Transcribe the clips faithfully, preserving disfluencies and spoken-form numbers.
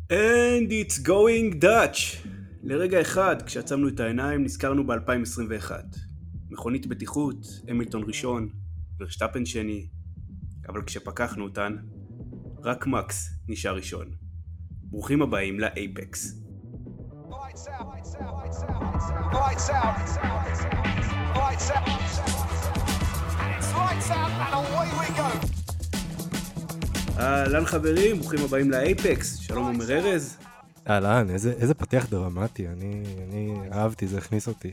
And it's going Dutch. לרגע אחד, כשעצמנו את העיניים, נזכרנו ב-אלפיים עשרים ואחת. מכונית בטיחות, המילטון ראשון, ורשטפן שני. אבל כשפקחנו אותן, רק מקס נשאר ראשון. ברוכים הבאים לאייפקס. Lights out, lights out, lights out, lights out, lights out, it's lights out and away we go. אהלן חברים, ברוכים הבאים לאייפקס. שלום עומר ארז. אהלן, איזה, איזה פתיח דרמטי, אני, אני אהבתי, זה הכניס אותי.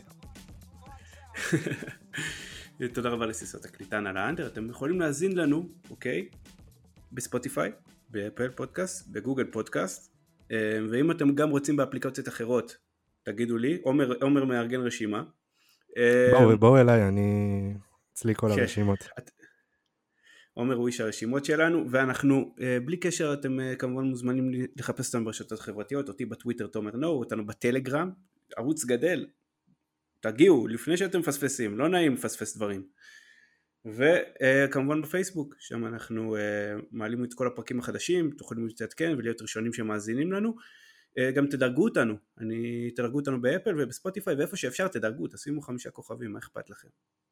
תודה רבה לסיסות הקליטן על האנדר. אתם יכולים להזין לנו, אוקיי? בספוטיפיי, באפל פודקאסט, בגוגל פודקאסט. ואם אתם גם רוצים באפליקציות אחרות, תגידו לי, עומר, עומר מארגן רשימה. בואו, בואו אליי, אני אצלי כל הרשימות. עומר הוא איש הרשימות שלנו, ואנחנו, בלי קשר, אתם כמובן מוזמנים לחפש אותנו ברשתות חברתיות, אותי בטוויטר תומר נור, אותנו בטלגרם, ערוץ גדל, תגיעו, לפני שאתם מפספסים, לא נעים לפספס דברים. וכמובן בפייסבוק, שם אנחנו מעלים את כל הפרקים החדשים, תוכלו להתעדכן ולהיות ראשונים שמאזינים לנו. גם תדרגו אותנו, אני תדרגו אותנו באפל ובספוטיפיי, ואיפה שאפשר תדרגו, תשימו חמישה כוכבים, מה אכפת לכם?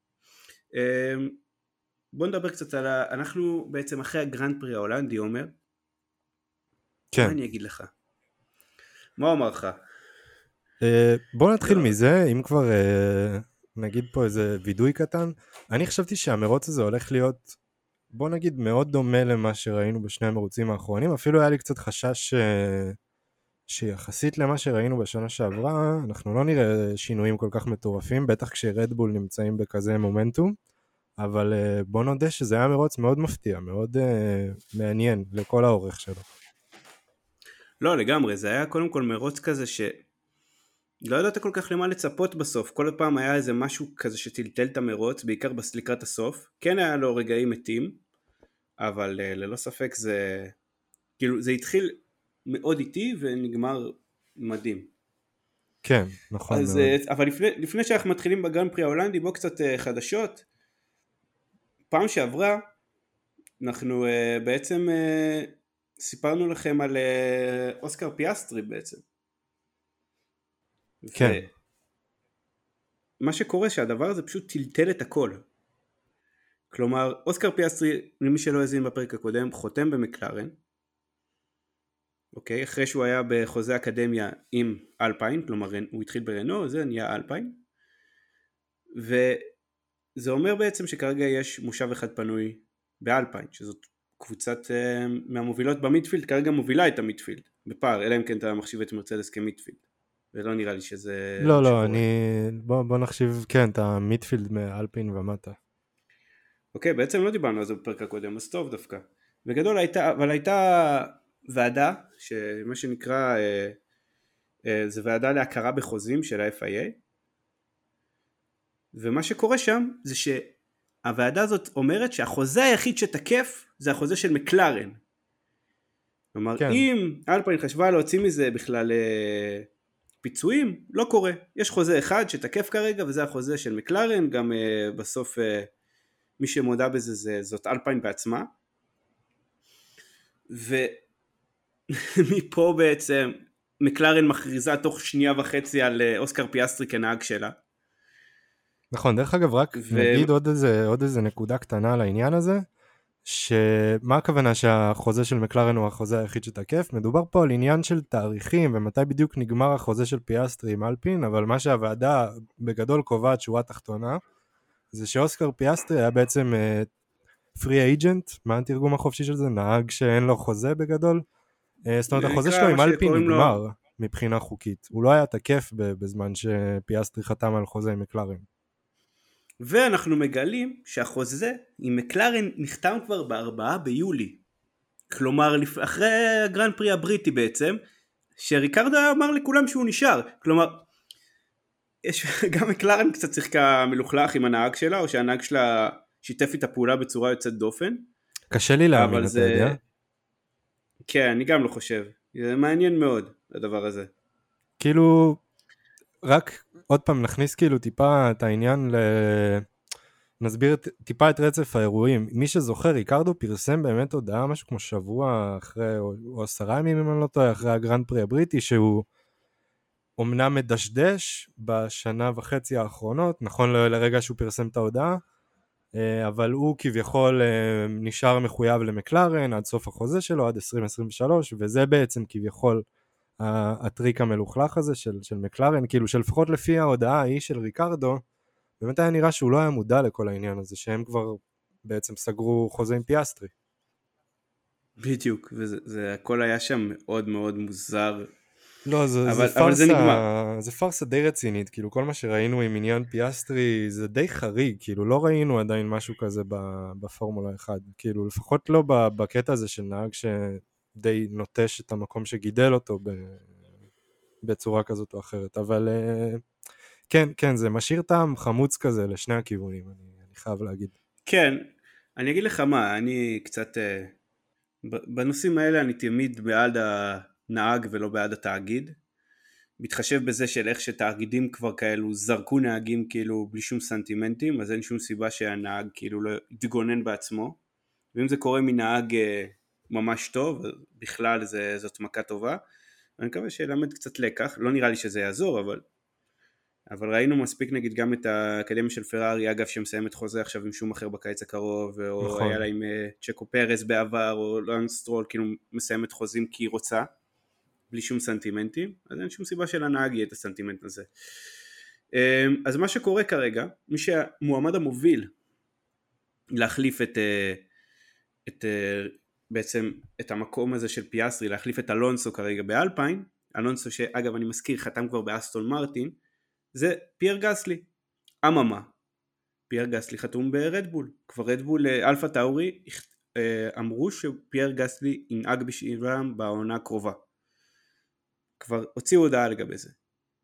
בוא נדבר קצת על ה... אנחנו בעצם אחרי הגרנד פרי ההולנדי, עומר. כן. מה אני אגיד לך? מה אומר לך? בוא נתחיל מזה, אם כבר נגיד פה איזה וידוי קטן. אני חשבתי שהמרוץ הזה הולך להיות, בוא נגיד, מאוד דומה למה שראינו בשני המרוצים האחרונים. אפילו היה לי קצת חשש שיחסית למה שראינו בשנה שעברה, אנחנו לא נראה שינויים כל כך מטורפים, בטח כשרדבול נמצאים בכזה מומנטום. אבל בוא נודה שזה היה מרוץ מאוד מפתיע, מאוד uh, מעניין לכל האורך שלו. לא, לגמרי, זה היה קודם כל מרוץ כזה ש... לא ידעת כל כך למה לצפות בסוף, כל פעם היה איזה משהו כזה שטלטל את המרוץ, בעיקר לקראת הסוף, כן היה לו רגעים מתים, אבל uh, ללא ספק זה... כאילו, זה התחיל מאוד איטי ונגמר מדהים. כן, נכון אז, מאוד. Uh, אבל לפני, לפני שאנחנו מתחילים בגרנד פרי ההולנדי, בוא קצת uh, חדשות, פעם שעברה, אנחנו uh, בעצם uh, סיפרנו לכם על uh, אוסקר פיאסטרי בעצם. כן. מה שקורה שהדבר הזה פשוט טלטל את הכל. כלומר, אוסקר פיאסטרי, למי שלא הזין בפרק הקודם, חותם במקלרן. אוקיי, אחרי שהוא היה בחוזה אקדמיה עם אלפיין, כלומר הוא התחיל ברנו, זה נהיה אלפיין. ו... זה אומר בעצם שכרגע יש מושב אחד פנוי באלפיין, שזאת קבוצת uh, מהמובילות במידפילד, כרגע מובילה את המידפילד, בפער, אלא אם כן אתה מחשיב את מרצדס כמידפילד, ולא נראה לי שזה... לא, לא, אני... בוא, בוא נחשיב, כן, את המידפילד מאלפיין ומטה. אוקיי, בעצם לא דיברנו על זה בפרק הקודם, אז טוב דווקא. בגדול הייתה, אבל הייתה ועדה, שמה שנקרא, uh, uh, זה ועדה להכרה בחוזים של ה-אף איי איי, ומה שקורה שם זה שהוועדה הזאת אומרת שהחוזה היחיד שתקף זה החוזה של מקלרן. כלומר, כן. אם אלפיין חשבה להוציא מזה בכלל אה, פיצויים, לא קורה. יש חוזה אחד שתקף כרגע וזה החוזה של מקלרן, גם אה, בסוף אה, מי שמודע בזה זה, זאת אלפיין בעצמה. ומפה בעצם מקלרן מכריזה תוך שנייה וחצי על אה, אוסקר פיאסטרי כנהג שלה. נכון, דרך אגב, רק ו... נגיד עוד איזה, עוד איזה נקודה קטנה על העניין הזה, שמה הכוונה שהחוזה של מקלרן הוא החוזה היחיד שתקף? מדובר פה על עניין של תאריכים, ומתי בדיוק נגמר החוזה של פיאסטרי עם אלפין, אבל מה שהוועדה בגדול קובעת שורה תחתונה, זה שאוסקר פיאסטרי היה בעצם פרי אייג'נט, מה התרגום החופשי של זה? נהג שאין לו חוזה בגדול? זאת אומרת, החוזה שלו עם אלפין נגמר לו... מבחינה חוקית, הוא לא היה תקף בזמן שפיאסטרי חתם על חוזה עם מקלרן. ואנחנו מגלים שהחוזה עם מקלרן נחתם כבר בארבעה ביולי. כלומר, אחרי הגרנד פרי הבריטי בעצם, שריקרדו אמר לכולם שהוא נשאר. כלומר, יש, גם מקלרן קצת שיחקה מלוכלך עם הנהג שלה, או שהנהג שלה שיתף איתה פעולה בצורה יוצאת דופן. קשה לי להאמין, זה... אתה יודע? כן, אני גם לא חושב. זה מעניין מאוד, הדבר הזה. כאילו... רק עוד פעם נכניס כאילו טיפה את העניין ל... נסביר טיפה את רצף האירועים. מי שזוכר, ריקרדו פרסם באמת הודעה, משהו כמו שבוע אחרי, או, או עשרה ימים אם אני לא טועה, אחרי הגרנד פרי הבריטי, שהוא אומנם מדשדש בשנה וחצי האחרונות, נכון לרגע שהוא פרסם את ההודעה, אבל הוא כביכול נשאר מחויב למקלרן עד סוף החוזה שלו, עד עשרים עשרים ושלוש, וזה בעצם כביכול הטריק המלוכלך הזה של, של מקלרן, כאילו שלפחות לפי ההודעה ההיא של ריקרדו, באמת היה נראה שהוא לא היה מודע לכל העניין הזה, שהם כבר בעצם סגרו חוזה עם פיאסטרי. בדיוק, וזה הכל היה שם מאוד מאוד מוזר. לא, זה, אבל, זה, אבל פרסה, זה נגמר. זה פרסה די רצינית, כאילו כל מה שראינו עם עניין פיאסטרי זה די חריג, כאילו לא ראינו עדיין משהו כזה בפורמולה אחת, כאילו לפחות לא בקטע הזה של נהג שדי נוטש את המקום שגידל אותו בצורה כזאת או אחרת, אבל כן, כן, זה משאיר טעם חמוץ כזה לשני הכיוונים, אני, אני חייב להגיד. כן, אני אגיד לך מה, אני קצת, בנושאים האלה אני תמיד בעד הנהג ולא בעד התאגיד, מתחשב בזה של איך שתאגידים כבר כאלו זרקו נהגים כאילו בלי שום סנטימנטים, אז אין שום סיבה שהנהג כאילו לא יתגונן בעצמו, ואם זה קורה מנהג ממש טוב, בכלל זה, זאת מכה טובה, אני מקווה שילמד קצת לקח, לא נראה לי שזה יעזור, אבל אבל ראינו מספיק נגיד גם את האקדמיה של פרארי, אגב שמסיימת חוזה עכשיו עם שום אחר בקיץ הקרוב, או נכון. היה לה עם צ'קו פרס בעבר, או לנס סטרול, כאילו מסיימת חוזים כי היא רוצה, בלי שום סנטימנטים, אז אין שום סיבה של הנהג יהיה את הסנטימנט הזה. אז מה שקורה כרגע, מי שהמועמד המוביל להחליף את, את בעצם את המקום הזה של פיאסטרי, להחליף את אלונסו כרגע באלפיין, אלונסו שאגב אני מזכיר חתם כבר באסטון מרטין, זה פייר גסלי. אממה, פייר גסלי חתום ברדבול, כבר רדבול אלפה טאורי אמרו שפייר גסלי ינהג בשבילם בעונה הקרובה, כבר הוציאו הודעה לגבי זה.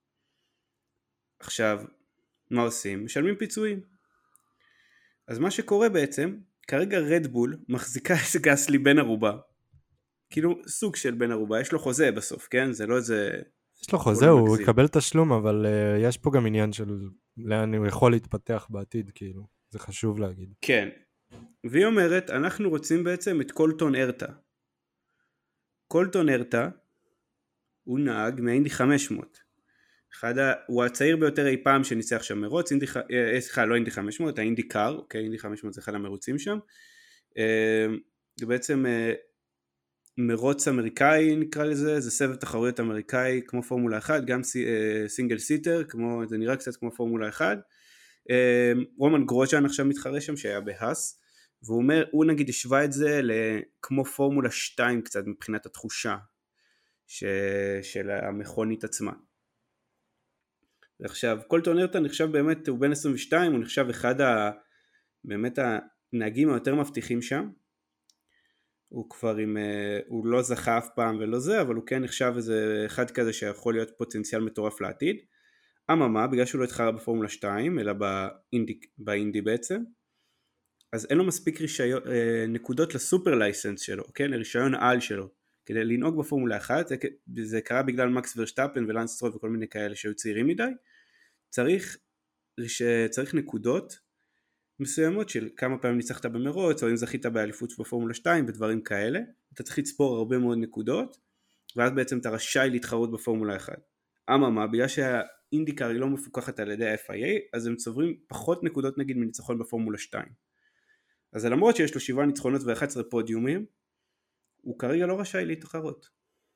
עכשיו מה עושים? משלמים פיצויים. אז מה שקורה בעצם, כרגע רדבול מחזיקה את גסלי בין ערובה, כאילו סוג של בין ערובה, יש לו חוזה בסוף, כן? זה לא איזה... יש לו חוזה, הוא יקבל תשלום, אבל uh, יש פה גם עניין של לאן הוא יכול להתפתח בעתיד, כאילו, זה חשוב להגיד. כן, והיא אומרת, אנחנו רוצים בעצם את קולטון ארטה. קולטון ארטה הוא נהג מהאינדי חמש מאות, אחד ה... הוא הצעיר ביותר אי פעם שניצח שם מרוץ, אינדי... אה, סליחה, לא אינדי חמש מאות, האינדי קאר, אוקיי, אינדי חמש מאות זה אחד המרוצים שם, אה, זה בעצם... אה, מרוץ אמריקאי נקרא לזה, זה סבב תחרויות אמריקאי כמו פורמולה אחת, גם סינגל סיטר, כמו, זה נראה קצת כמו פורמולה אחת. רומן גרוז'אן עכשיו מתחרה שם שהיה בהס, והוא אומר, הוא נגיד השווה את זה כמו פורמולה שתיים קצת מבחינת התחושה ש... של המכונית עצמה. ועכשיו, קולטון ארטה נחשב באמת, הוא בן עשרים ושתיים, הוא נחשב אחד ה... באמת הנהגים היותר מבטיחים שם, הוא כבר עם, הוא לא זכה אף פעם ולא זה, אבל הוא כן נחשב איזה אחד כזה שיכול להיות פוטנציאל מטורף לעתיד. אממה, בגלל שהוא לא התחרה בפורמולה שתיים, אלא באינדי, באינדי בעצם, אז אין לו מספיק רישיון, נקודות לסופר לייסנס שלו, כן, לרישיון העל שלו, כדי לנהוג בפורמולה אחת, זה, זה קרה בגלל מקס ורשטאפן ולנס סטרול וכל מיני כאלה שהיו צעירים מדי, צריך, צריך נקודות, מסוימות של כמה פעמים ניצחת במרוץ, או אם זכית באליפות בפורמולה שתיים ודברים כאלה, אתה צריך לצפור הרבה מאוד נקודות, ואז בעצם אתה רשאי להתחרות בפורמולה אחת. אממה, בגלל שהאינדיקר היא לא מפוקחת על ידי ה-אף איי איי, אז הם צוברים פחות נקודות נגיד מניצחון בפורמולה שתיים. אז למרות שיש לו שבעה ניצחונות ו-אחד עשר פודיומים, הוא כרגע לא רשאי להתחרות.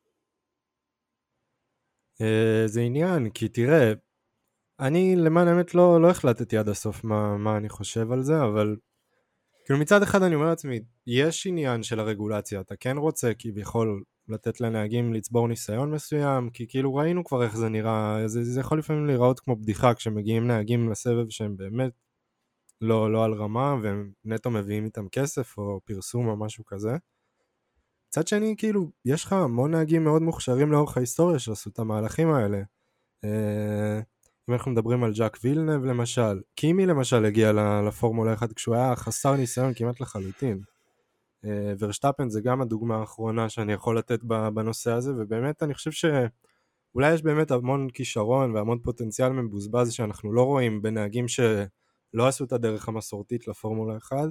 זה עניין, כי תראה, אני למען האמת לא, לא החלטתי עד הסוף מה, מה אני חושב על זה, אבל כאילו מצד אחד אני אומר לעצמי, יש עניין של הרגולציה, אתה כן רוצה כביכול לתת לנהגים לצבור ניסיון מסוים, כי כאילו ראינו כבר איך זה נראה, זה, זה יכול לפעמים להיראות כמו בדיחה, כשמגיעים נהגים לסבב שהם באמת לא, לא על רמה, והם נטו מביאים איתם כסף או פרסום או משהו כזה. מצד שני, כאילו, יש לך המון נהגים מאוד מוכשרים לאורך ההיסטוריה שעשו את המהלכים האלה. אם אנחנו מדברים על ג'אק וילנב למשל, קימי למשל הגיע לפורמולה אחת כשהוא היה חסר ניסיון כמעט לחלוטין. ורשטאפן זה גם הדוגמה האחרונה שאני יכול לתת בנושא הזה, ובאמת אני חושב שאולי יש באמת המון כישרון והמון פוטנציאל מבוזבז שאנחנו לא רואים בנהגים לא עשו את הדרך המסורתית לפורמולה אחת,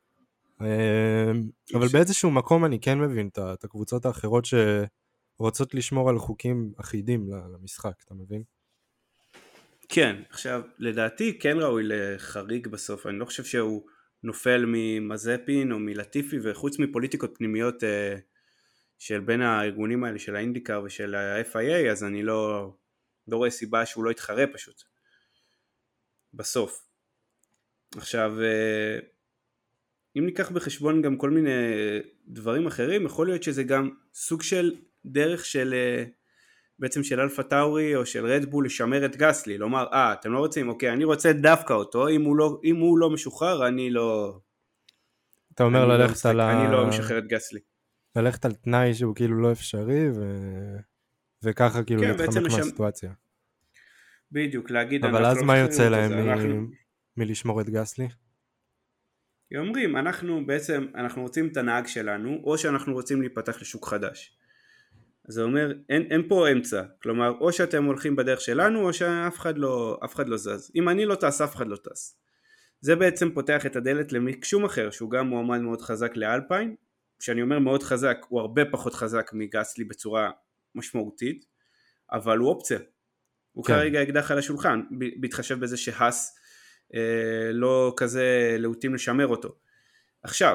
אבל באיזשהו מקום אני כן מבין את הקבוצות האחרות שרוצות לשמור על חוקים אחידים למשחק, אתה מבין? כן, עכשיו לדעתי כן ראוי לחריג בסוף, אני לא חושב שהוא נופל ממזפין או מלטיפי, וחוץ מפוליטיקות פנימיות של בין הארגונים האלה של האינדיקר ושל ה-אף איי איי, אז אני לא, לא רואה סיבה שהוא לא יתחרה פשוט בסוף. עכשיו אם ניקח בחשבון גם כל מיני דברים אחרים, יכול להיות שזה גם סוג של דרך של בעצם של אלפה טאורי או של רדבול לשמר את גסלי, לומר אה אתם לא רוצים, אוקיי אני רוצה דווקא אותו, אם הוא לא, אם הוא לא משוחרר אני לא, אתה אומר אני ללכת לא, על ה... אני לא משחרר את גסלי, ללכת על תנאי שהוא כאילו לא אפשרי ו... וככה כאילו כן, להתחמק מהסיטואציה. בדיוק, להגיד אבל אז מה יוצא להם מ... אנחנו... מלשמור את גסלי? אומרים, אנחנו בעצם, אנחנו רוצים את הנהג שלנו, או שאנחנו רוצים להיפתח לשוק חדש. אז זה אומר, אין, אין פה אמצע, כלומר, או שאתם הולכים בדרך שלנו, או שאף אחד לא, אף אחד לא זז. אם אני לא טס, אף אחד לא טס. זה בעצם פותח את הדלת למקשום אחר, שהוא גם מועמד מאוד חזק לאלפיין, שאני אומר מאוד חזק, הוא הרבה פחות חזק מגסלי בצורה משמעותית, אבל הוא אופציה. הוא כן. כרגע אקדח על השולחן, בהתחשב בזה שהס אה, לא כזה להוטים לשמר אותו. עכשיו,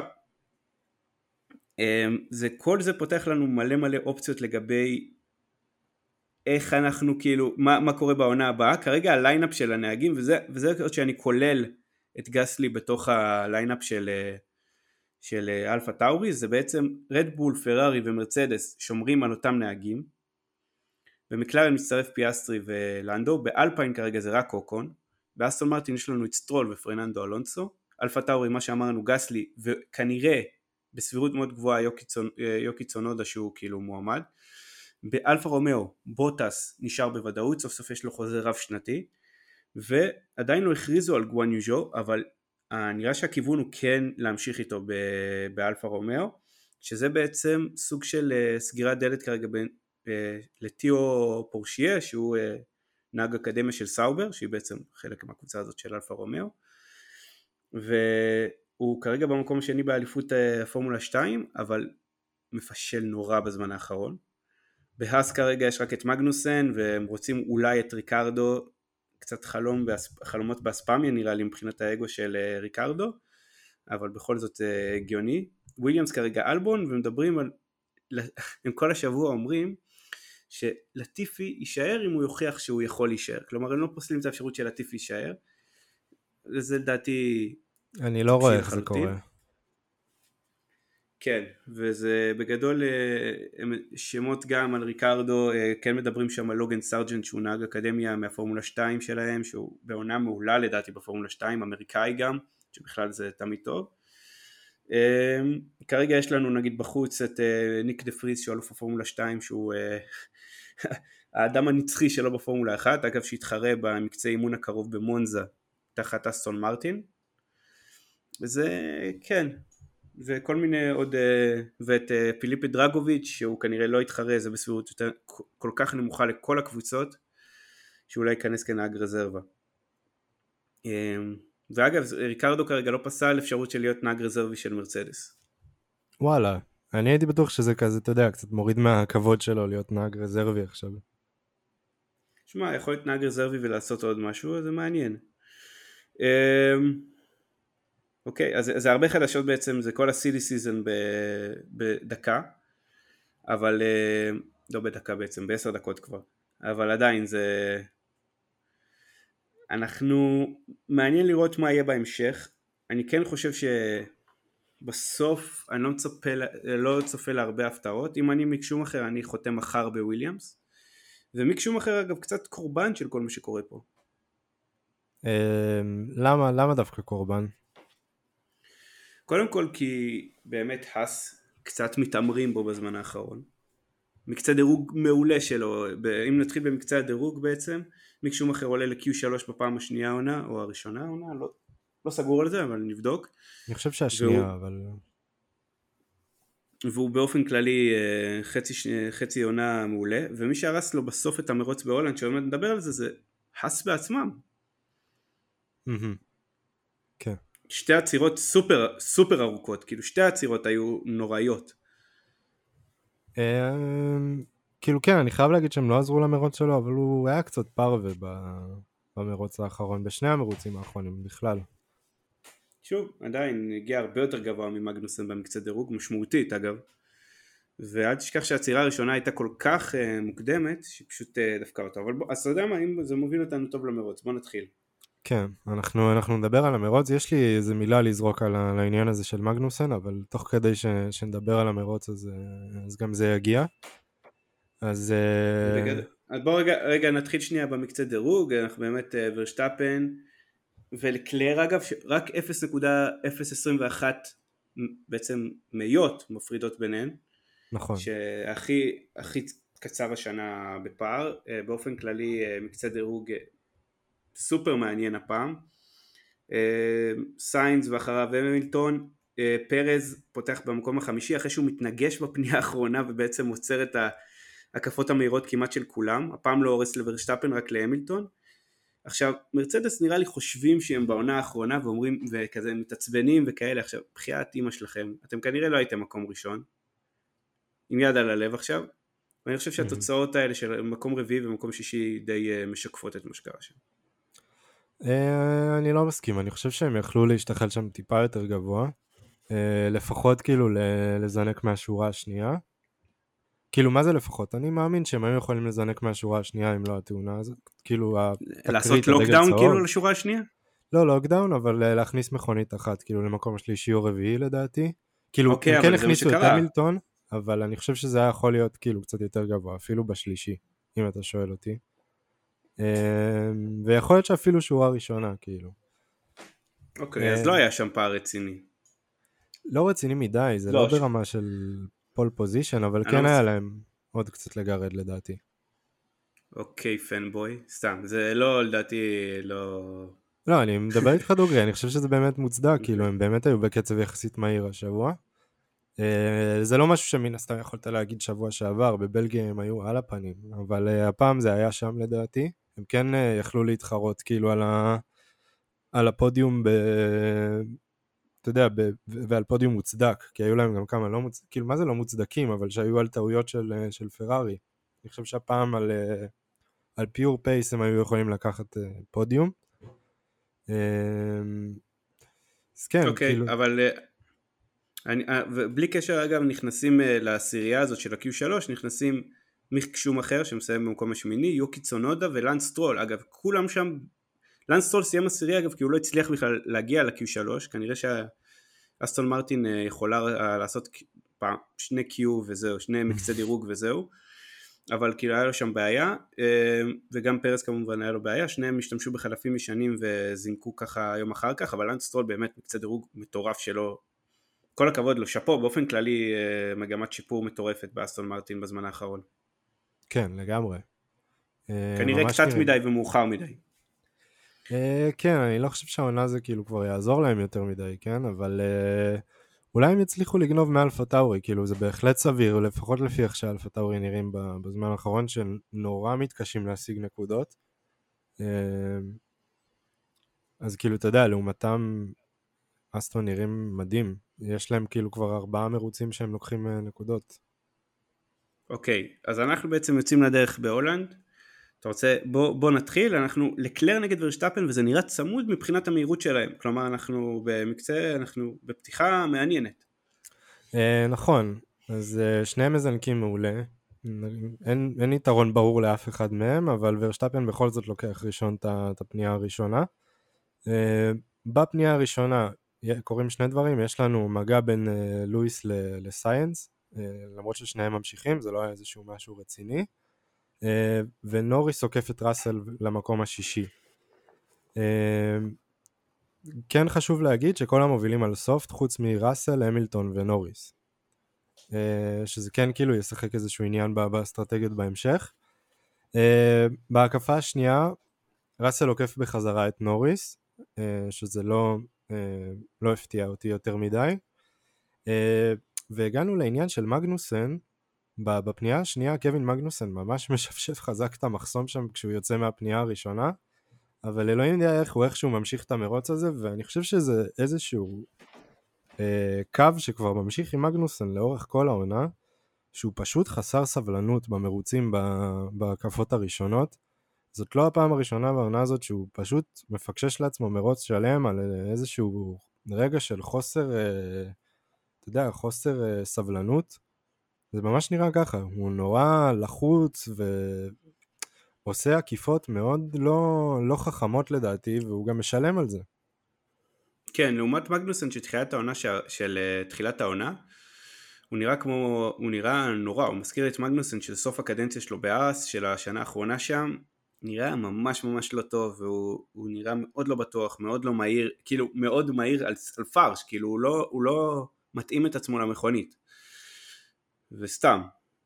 אה, זה, כל זה פותח לנו מלא מלא אופציות לגבי איך אנחנו כאילו, מה, מה קורה בעונה הבאה. כרגע הליינאפ של הנהגים, וזה, וזה עוד שאני כולל את גסלי בתוך הליינאפ של, של אלפה טאורי, זה בעצם רדבול, פרארי ומרצדס שומרים על אותם נהגים, ומקלרן מצטרף פיאסטרי ולנדו, באלפיין כרגע זה רק אוקון, באסטון מרטין יש לנו את סטרול ופרננדו אלונסו, אלפה טאורי מה שאמרנו גסלי, וכנראה בסבירות מאוד גבוהה יוקי צונודה שהוא כאילו מועמד, באלפה רומאו בוטס נשאר בוודאות, סוף סוף יש לו חוזה רב שנתי, ועדיין לא הכריזו על גואן יוז'ו, אבל נראה שהכיוון הוא כן להמשיך איתו באלפה רומאו, שזה בעצם סוג של סגירת דלת כרגע בין לטיו פורשיה שהוא נהג אקדמיה של סאובר, שהיא בעצם חלק מהקבוצה הזאת של אלפה רומאו, והוא כרגע במקום השני באליפות הפורמולה שתיים, אבל מפשל נורא בזמן האחרון. בהאס כרגע יש רק את מגנוסן, והם רוצים אולי את ריקרדו, קצת חלום, חלומות באספמיה נראה לי מבחינת האגו של ריקרדו, אבל בכל זאת הגיוני. וויליאמס כרגע אלבון, ומדברים על, הם כל השבוע אומרים, שלטיפי יישאר אם הוא יוכיח שהוא יכול להישאר, כלומר הם לא פוסלים את האפשרות של לטיפי יישאר, וזה לדעתי אני לא רואה איך זה קורה. כן, וזה בגדול שמות גם על ריקרדו, כן מדברים שם על לוגן סארג'נט שהוא נהג אקדמיה מהפורמולה שתיים שלהם, שהוא בעונה מעולה לדעתי בפורמולה שתיים, אמריקאי גם, שבכלל זה תמיד טוב. כרגע יש לנו נגיד בחוץ את ניק דה פריס שהוא אלוף הפורמולה שתיים, שהוא האדם הנצחי שלו בפורמולה אחת, אגב שהתחרה במקצה אימון הקרוב במונזה תחת אסטון מרטין, וזה כן, וכל מיני עוד, ואת פיליפי דרגוביץ' שהוא כנראה לא יתחרה, זה בסבירות יותר, כל כך נמוכה לכל הקבוצות, שאולי ייכנס כנהג רזרבה. ואגב, ריקרדו כרגע לא פסל אפשרות של להיות נהג רזרבי של מרצדס. וואלה, אני הייתי בטוח שזה כזה, אתה יודע, קצת מוריד מהכבוד שלו להיות נהג רזרבי עכשיו. שמע, יכול להיות נהג רזרבי ולעשות עוד משהו, זה מעניין. אוקיי, אז זה הרבה חדשות בעצם, זה כל הסילי סיזן בדקה, אבל לא בדקה בעצם, בעשר דקות כבר, אבל עדיין זה, אנחנו, מעניין לראות מה יהיה בהמשך. אני כן חושב שבסוף אני לא מצפה, לא צופה להרבה הפתעות. אם אני מקשום אחר, אני חותם מחר בוויליאמס, ומקשום אחר אגב קצת קורבן של כל מה שקורה פה. למה, למה דווקא קורבן? קודם כל כי באמת האס קצת מתאמרים בו בזמן האחרון, מקצה דירוג מעולה שלו. אם נתחיל במקצה הדירוג בעצם, מקשום אחר עולה ל-קיו שלוש בפעם השנייה עונה, או הראשונה עונה, לא, לא סגור על זה, אבל נבדוק. אני חושב שהשנייה, והוא, אבל... והוא באופן כללי חצי, חצי עונה מעולה, ומי שהרס לו בסוף את המרוץ בהולנד, שעומד נדבר על זה, זה האס בעצמם. Mm-hmm. כן. שתי עצירות סופר, סופר ארוכות, כאילו שתי העצירות היו נוראיות. כאילו כן, אני חייב להגיד שהם לא עזרו למרוץ שלו, אבל הוא היה קצת פרווה במרוץ האחרון, בשני המרוצים האחרונים בכלל. שוב, עדיין הגיע הרבה יותר גבוה ממגנוסן במקצה דירוג, משמעותית אגב. ואל תשכח שהעצירה הראשונה הייתה כל כך uh, מוקדמת, שפשוט uh, דווקא אותה. אבל בוא, אז אתה יודע מה, אם זה מוביל אותנו טוב למרוץ, בוא נתחיל. כן, אנחנו, אנחנו נדבר על המרוץ, יש לי איזה מילה לזרוק על, על העניין הזה של מגנוסן, אבל תוך כדי ש, שנדבר על המרוץ אז, אז גם זה יגיע. אז... בגד... אז בואו רגע, רגע נתחיל שנייה במקצה דירוג, אנחנו באמת uh, ורשטאפן ולקלר אגב, רק אפס נקודה אפס עשרים ואחת בעצם מאיות מפרידות ביניהן. נכון. שהכי הכי קצר השנה בפער, באופן כללי מקצה דירוג סופר מעניין הפעם. סיינס ואחריו המילטון, פרז פותח במקום החמישי אחרי שהוא מתנגש בפנייה האחרונה ובעצם עוצר את ההקפות המהירות כמעט של כולם, הפעם לא הורס לוורשטאפן רק להמילטון. עכשיו מרצדס נראה לי חושבים שהם בעונה האחרונה ואומרים וכזה מתעצבנים וכאלה, עכשיו בחיית אמא שלכם, אתם כנראה לא הייתם מקום ראשון עם יד על הלב עכשיו, ואני חושב שהתוצאות האלה של מקום רביעי ומקום שישי די משקפות את מה שקרה שם. אני לא מסכים, אני חושב שהם יכלו להשתחל שם טיפה יותר גבוה, לפחות כאילו לזנק מהשורה השנייה. כאילו מה זה לפחות? אני מאמין שהם היו יכולים לזנק מהשורה השנייה אם לא התאונה הזאת, כאילו לעשות לוקדאון כאילו לשורה השנייה? לא לוקדאון, אבל להכניס מכונית אחת כאילו למקום השלישי או רביעי לדעתי. כאילו הם כן הכניסו את המילטון, אבל אני חושב שזה היה יכול להיות כאילו קצת יותר גבוה, אפילו בשלישי, אם אתה שואל אותי. ויכול להיות שאפילו שורה ראשונה, כאילו. אוקיי, אז לא היה שם פער רציני. לא רציני מדי, זה לא ברמה של פול פוזישן, אבל כן היה להם עוד קצת לגרד לדעתי. אוקיי, פנבוי, סתם, זה לא לדעתי, לא... לא, אני מדבר איתך דוגרי, אני חושב שזה באמת מוצדק, כאילו הם באמת היו בקצב יחסית מהיר השבוע. זה לא משהו שמן הסתם יכולת להגיד שבוע שעבר, בבלגיה הם היו על הפנים, אבל הפעם זה היה שם לדעתי, הם כן יכלו להתחרות כאילו על, ה... על הפודיום, ב... אתה יודע, ב... ועל פודיום מוצדק, כי היו להם גם כמה לא מוצדקים, כאילו מה זה לא מוצדקים, אבל שהיו על טעויות של, של פרארי, אני חושב שהפעם על, על פיור פייס הם היו יכולים לקחת פודיום, אז כן, אוקיי, כאילו... אבל... אני, ובלי קשר אגב נכנסים לעשירייה הזאת של ה-קיו שלוש, נכנסים מיך שום אחר שמסיים במקום השמיני, יוקי צונודה ולנס סטרול, אגב כולם שם, לנס סטרול סיים עשירייה אגב כי הוא לא הצליח בכלל להגיע ל-קיו שלוש, כנראה שאסטון מרטין יכולה לעשות פעם, שני קיו וזהו, שני מקצה דירוג וזהו, אבל כאילו היה לו שם בעיה, וגם פרס כמובן היה לו בעיה, שניהם השתמשו בחלפים משנים וזינקו ככה יום אחר כך, אבל לנס סטרול באמת מקצה דירוג מטורף שלו, כל הכבוד לו, שפו, באופן כללי מגמת שיפור מטורפת באסטון מרטין בזמן האחרון. כן, לגמרי. כנראה קצת מדי ומאוחר מדי. כן, אני לא חושב שהעונה זה כאילו כבר יעזור להם יותר מדי, כן? אבל אולי הם יצליחו לגנוב מאלפה טאורי, כאילו זה בהחלט סביר, לפחות לפי איך שאלפה טאורי נראים בזמן האחרון, שנורא מתקשים להשיג נקודות. אז כאילו, אתה יודע, לעומתם אסטון נראים מדהים, יש להם כאילו כבר ארבעה מרוצים שהם לוקחים נקודות. אוקיי, אז אנחנו בעצם יוצאים לדרך בהולנד, אתה רוצה, בוא, בוא נתחיל, אנחנו לקלר נגד ורשטאפן וזה נראה צמוד מבחינת המהירות שלהם, כלומר אנחנו במקצה, אנחנו בפתיחה מעניינת. אה, נכון, אז שניהם מזנקים מעולה, אין, אין יתרון ברור לאף אחד מהם, אבל ורשטאפן בכל זאת לוקח ראשון את הפנייה הראשונה. אה, בפנייה הראשונה, קוראים שני דברים, יש לנו מגע בין uh, לואיס ל- לסיינס, uh, למרות ששניהם ממשיכים, זה לא היה איזשהו משהו רציני, uh, ונוריס עוקף את ראסל למקום השישי. Uh, כן חשוב להגיד שכל המובילים על סופט, חוץ מראסל, המילטון ונוריס, uh, שזה כן כאילו ישחק איזשהו עניין באסטרטגיות בהמשך. Uh, בהקפה השנייה, ראסל עוקף בחזרה את נוריס, uh, שזה לא... Uh, לא הפתיע אותי יותר מדי, uh, והגענו לעניין של מגנוסן, בפנייה השנייה קווין מגנוסן ממש משפשף חזק את המחסום שם כשהוא יוצא מהפנייה הראשונה, אבל אלוהים יודע איך הוא איכשהו ממשיך את המרוץ הזה, ואני חושב שזה איזשהו אה, קו שכבר ממשיך עם מגנוסן לאורך כל העונה, שהוא פשוט חסר סבלנות במרוצים בהקפות הראשונות. זאת לא הפעם הראשונה בעונה הזאת שהוא פשוט מפקשש לעצמו מרוץ שלם על איזשהו רגע של חוסר, אה, אתה יודע, חוסר אה, סבלנות. זה ממש נראה ככה, הוא נורא לחוץ ועושה עקיפות מאוד לא, לא חכמות לדעתי, והוא גם משלם על זה. כן, לעומת מגנוסן של תחילת העונה, של, של תחילת העונה, הוא נראה כמו, הוא נראה נורא, הוא מזכיר את מגנוסן של סוף הקדנציה שלו בארס, של השנה האחרונה שם, נראה ממש ממש לא טוב, והוא נראה מאוד לא בטוח, מאוד לא מהיר, כאילו מאוד מהיר על, על פרש, כאילו הוא לא, הוא לא מתאים את עצמו למכונית, וסתם.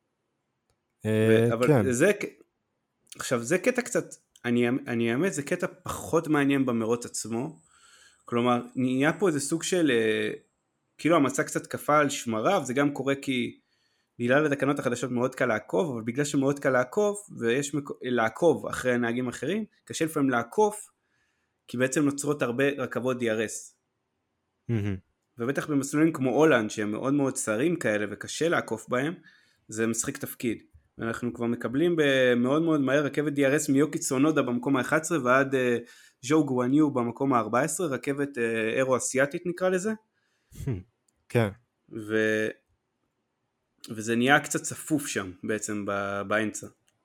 אה, אבל כן. זה, עכשיו זה קטע קצת, אני, אני האמת, זה קטע פחות מעניין במרוץ עצמו, כלומר, נהיה פה איזה סוג של, כאילו המצע קצת קפה על שמריו, זה גם קורה כי בגלל התקנות החדשות מאוד קל לעקוב, אבל בגלל שמאוד קל לעקוב, ויש מק... לעקוב אחרי נהגים אחרים, קשה לפעמים לעקוף, כי בעצם נוצרות הרבה רכבות די אר אס. Mm-hmm. ובטח במסלולים כמו הולנד, שהם מאוד מאוד צרים כאלה, וקשה לעקוף בהם, זה משחק תפקיד. ואנחנו כבר מקבלים במאוד מאוד מהר רכבת די אר אס מיוקי צונודה במקום ה-אחת עשרה, ועד uh, ז'ו גואניו במקום ה-ארבע עשרה, רכבת uh, אירו-אסיאטית נקרא לזה. כן. ו... וזה נהיה קצת צפוף שם בעצם באמצע.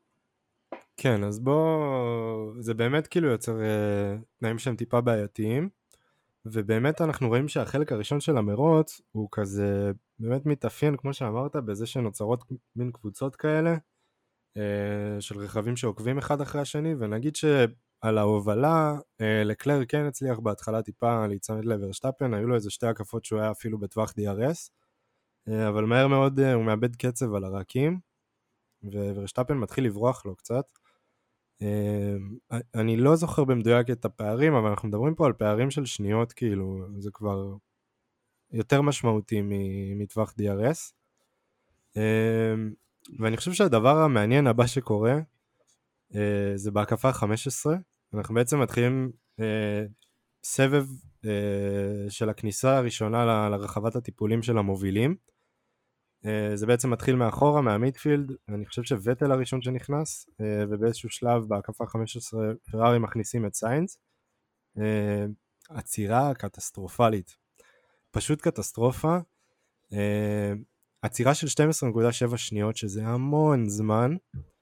כן, אז בוא, זה באמת כאילו יוצר תנאים שהם טיפה בעייתיים, ובאמת אנחנו רואים שהחלק הראשון של המרוץ הוא כזה באמת מתאפיין, כמו שאמרת, בזה שנוצרות מין קבוצות כאלה, של רכבים שעוקבים אחד אחרי השני, ונגיד שעל ההובלה, לקלר כן הצליח בהתחלה טיפה להצמד לוורשטאפן, היו לו איזה שתי הקפות שהוא היה אפילו בטווח די אר אס, אבל מהר מאוד הוא מאבד קצב על הרקים, וורשטאפן מתחיל לברוח לו קצת. אני לא זוכר במדויק את הפערים, אבל אנחנו מדברים פה על פערים של שניות, כאילו זה כבר יותר משמעותי מטווח די אר אס. ואני חושב שהדבר המעניין הבא שקורה, זה בהקפה חמש עשרה, אנחנו בעצם מתחילים סבב של הכניסה הראשונה לרחבת הטיפולים של המובילים. זה בעצם מתחיל מאחורה, מהמידפילד, אני חושב שווטל הראשון שנכנס, ובאיזשהו שלב בהקפה חמש עשרה פרארי מכניסים את סיינס. עצירה קטסטרופלית, פשוט קטסטרופה, עצירה של שתים עשרה נקודה שבע שניות, שזה המון זמן.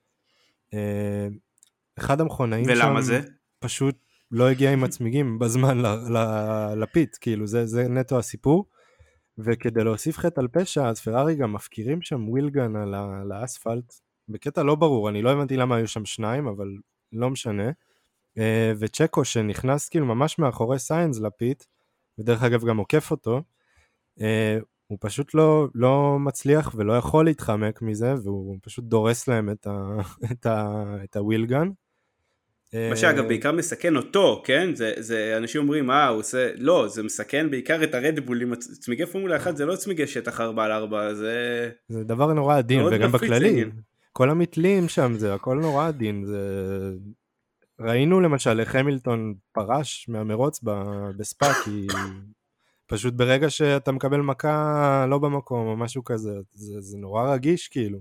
אחד המכונאים ולמה שם זה? פשוט לא הגיע עם הצמיגים בזמן לפיט, כאילו זה, זה נטו הסיפור. וכדי להוסיף חטא על פשע, אז פרארי גם מפקירים שם ווילגן על, על האספלט, בקטע לא ברור, אני לא הבנתי למה היו שם שניים, אבל לא משנה. וצ'קו שנכנס כאילו ממש מאחורי סיינס לפיט, ודרך אגב גם עוקף אותו, הוא פשוט לא, לא מצליח ולא יכול להתחמק מזה, והוא פשוט דורס להם את, ה, את, ה, את הווילגן. מה שאגב בעיקר מסכן אותו, כן? זה, זה אנשים אומרים, אה, הוא עושה, לא, זה מסכן בעיקר את הרדבולים, צמיגי פורמולה אחת זה לא צמיגי שטח ארבע על ארבע, זה... זה דבר נורא עדין, וגם בכללי, כל המתלים שם זה הכל נורא עדין, זה... ראינו למשל איך המילטון פרש מהמרוץ בספא, כי פשוט ברגע שאתה מקבל מכה לא במקום או משהו כזה, זה, זה נורא רגיש כאילו.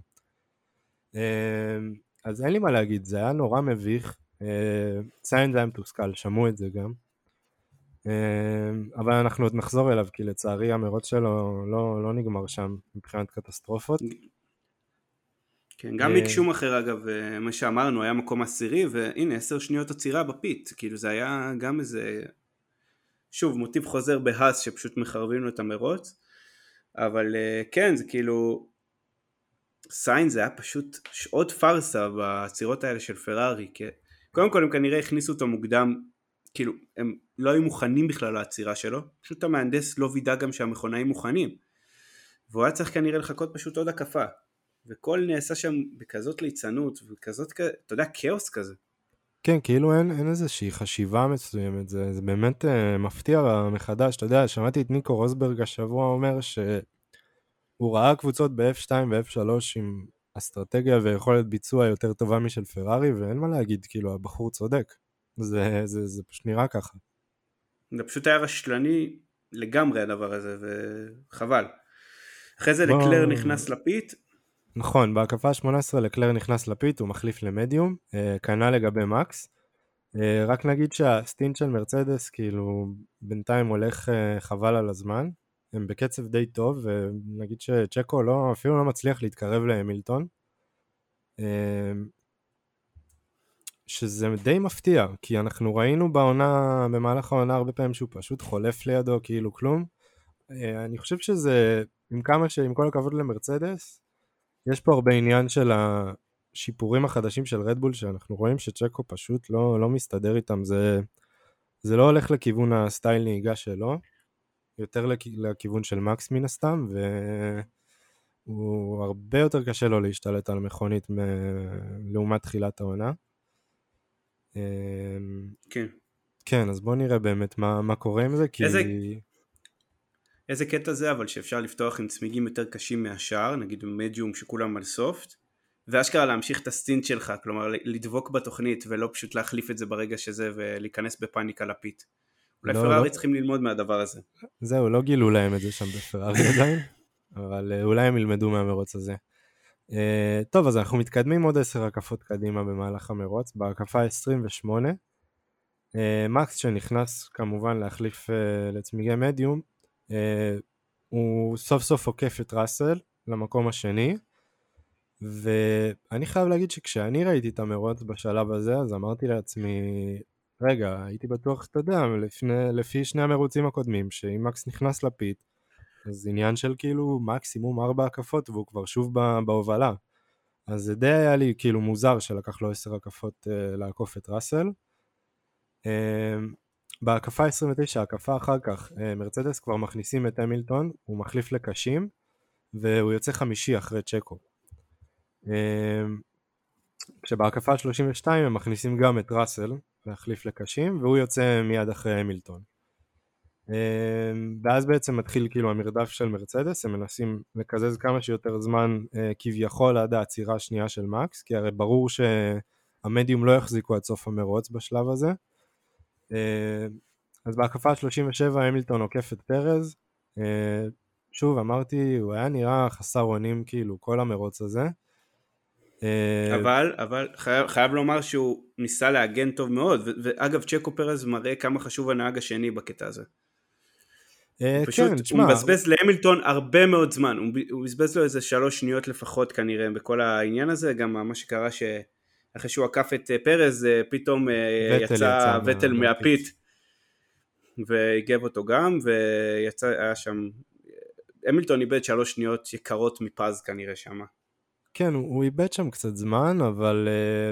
אז אין לי מה להגיד, זה היה נורא מביך, סיינס היה מתוסכל, שמעו את זה גם, אבל אנחנו עוד נחזור אליו, כי לצערי המרוץ שלו לא, לא נגמר שם מבחינת קטסטרופות. כן, גם מיק שומאחר אגב, מה שאמרנו, היה מקום עשירי, והנה עשר שניות עצירה בפיט, כאילו זה היה גם איזה, שוב, מוטיב חוזר בהאס שפשוט מחרבים לו את המרוץ, אבל כן, זה כאילו, סיינס זה היה פשוט עוד פרסה בעצירות האלה של פרארי, כי קודם כל הם כנראה הכניסו אותו מוקדם, כאילו הם לא היו מוכנים בכלל לעצירה שלו, פשוט המהנדס לא וידא גם שהמכונאים מוכנים, והוא היה צריך כנראה לחכות פשוט עוד הקפה, וכל נעשה שם בכזאת ליצנות, וכזאת, אתה יודע, כאוס כזה. כן, כאילו אין, אין איזושהי חשיבה מסוימת, זה, זה באמת uh, מפתיע מחדש, אתה יודע, שמעתי את ניקו רוסברג השבוע אומר שהוא ראה קבוצות ב-אף שתיים ו-אף שלוש עם אסטרטגיה ויכולת ביצוע יותר טובה משל פרארי, ואין מה להגיד, כאילו הבחור צודק, זה, זה, זה פשוט נראה ככה. זה פשוט היה רשלני לגמרי הדבר הזה, וחבל. אחרי זה בוא... לקלר נכנס לפיט. נכון, בהקפה ה-שמונה עשרה לקלר נכנס לפיט, הוא מחליף למדיום, כנ"ל לגבי מקס. רק נגיד שהסטינט של מרצדס כאילו בינתיים הולך חבל על הזמן, הם בקצב די טוב, ונגיד שצ'קו לא, אפילו לא מצליח להתקרב להמילטון, שזה די מפתיע, כי אנחנו ראינו בעונה, במהלך העונה הרבה פעמים שהוא פשוט חולף לידו כאילו כלום. אני חושב שזה, עם כמה שעם כל הכבוד למרצדס, יש פה הרבה עניין של השיפורים החדשים של רדבול, שאנחנו רואים שצ'קו פשוט לא, לא מסתדר איתם, זה, זה לא הולך לכיוון הסטייל נהיגה שלו, יותר לכיוון של מקס מן הסתם, והוא הרבה יותר קשה לו להשתלט על מכונית לעומת תחילת העונה. כן. כן, אז בוא נראה באמת מה, מה קורה עם זה, כי... איזה, איזה קטע זה, אבל שאפשר לפתוח עם צמיגים יותר קשים מהשאר, נגיד מדיום שכולם על סופט, ואשכרה להמשיך את הסטינט שלך, כלומר לדבוק בתוכנית, ולא פשוט להחליף את זה ברגע שזה, ולהיכנס בפאניקה לפיט. אולי לא, פרארי לא. צריכים ללמוד מהדבר הזה. זהו, לא גילו להם את זה שם בפרארי עדיין, אבל אולי הם ילמדו מהמרוץ הזה. Uh, טוב, אז אנחנו מתקדמים עוד עשר הקפות קדימה במהלך המרוץ, בהקפה עשרים ושמונה, uh, מקס שנכנס כמובן להחליף uh, לצמיגי מדיום, uh, הוא סוף סוף עוקף את ראסל למקום השני, ואני חייב להגיד שכשאני ראיתי את המרוץ בשלב הזה, אז אמרתי לעצמי, רגע, הייתי בטוח, אתה יודע, לפני, לפי שני המרוצים הקודמים, שאם מקס נכנס לפיט, אז עניין של כאילו מקסימום ארבע הקפות, והוא כבר שוב בהובלה. אז זה די היה לי כאילו מוזר שלקח לו עשר הקפות uh, לעקוף את ראסל. Uh, בהקפה עשרים ותשע, הקפה אחר כך, uh, מרצדס כבר מכניסים את המילטון, הוא מחליף לקשים, והוא יוצא חמישי אחרי צ'קו. Uh, כשבהקפה שלושים ושתיים הם מכניסים גם את ראסל, להחליף לקשים, והוא יוצא מיד אחרי המילטון. ואז בעצם מתחיל כאילו המרדף של מרצדס, הם מנסים לקזז כמה שיותר זמן כביכול עד העצירה השנייה של מקס, כי הרי ברור שהמדיום לא יחזיקו עד סוף המרוץ בשלב הזה. אז בהקפה שלושים ושבע המילטון עוקף את פרז, שוב אמרתי, הוא היה נראה חסר אונים כאילו כל המרוץ הזה. אבל, אבל חייב, חייב לומר שהוא ניסה להגן טוב מאוד, ואגב צ'קו פרז מראה כמה חשוב הנהג השני בקטע הזה. פשוט הוא מבזבז להמילטון הרבה מאוד זמן, הוא מבזבז לו איזה שלוש שניות לפחות כנראה בכל העניין הזה, גם מה שקרה שאחרי שהוא עקף את פרז פתאום יצא וטל מהפיט והגיב אותו גם, ויצא, היה שם, המילטון איבד שלוש שניות יקרות מפז כנראה שמה. כן, הוא איבד שם קצת זמן, אבל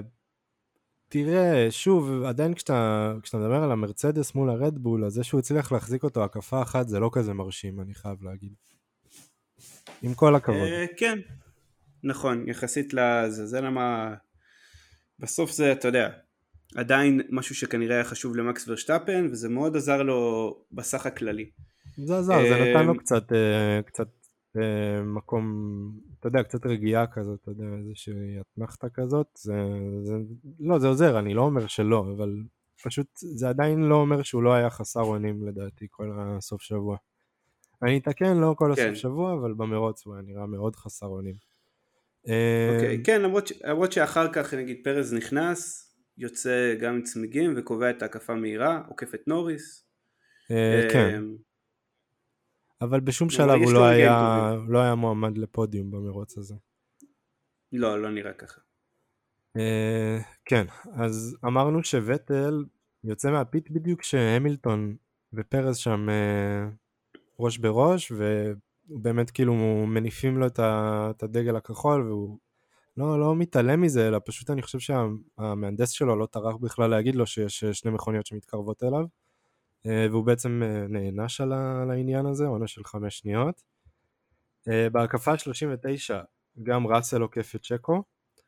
תראה, שוב, עדיין כשאתה, כשאתה מדבר על המרצדס מול הרדבול, אז זה שהוא הצליח להחזיק אותו הקפה אחת, זה לא כזה מרשים, אני חייב להגיד. עם כל הכבוד. כן, נכון, יחסית לזה, זה למה, בסוף זה, אתה יודע, עדיין משהו שכנראה היה חשוב למקס ורשטאפן, וזה מאוד עזר לו בסך הכללי. זה עזר, זה נתן לו קצת, קצת מקום, אתה יודע, קצת רגיעה כזאת, אתה יודע, איזושהי התנחתה כזאת, זה, זה, לא, זה עוזר, אני לא אומר שלא, אבל פשוט זה עדיין לא אומר שהוא לא היה חסר אונים לדעתי כל הסוף שבוע. אני אתקן, לא כל הסוף כן. שבוע, אבל במרוץ הוא היה נראה מאוד חסר אונים. אוקיי, כן, למרות, למרות שאחר כך נגיד פרז נכנס, יוצא גם עם צמיגים וקובע את ההקפה מהירה, עוקף את נוריס. כן. אבל בשום שלב הוא לא היה, לא היה מועמד לפודיום במרוץ הזה. לא, לא נראה ככה. כן, אז אמרנו שווטל יוצא מהפיט בדיוק שהמילטון ופרז שם ראש בראש, ובאמת כאילו מניפים לו את הדגל הכחול, והוא לא, לא מתעלם מזה, אלא פשוט אני חושב שהמהנדס שלו לא טרח בכלל להגיד לו שיש שני מכוניות שמתקרבות אליו, והוא בעצם נענש על העניין הזה, עונה של חמש שניות. בהקפה שלושים ותשע גם ראסל עוקף את צ'קו.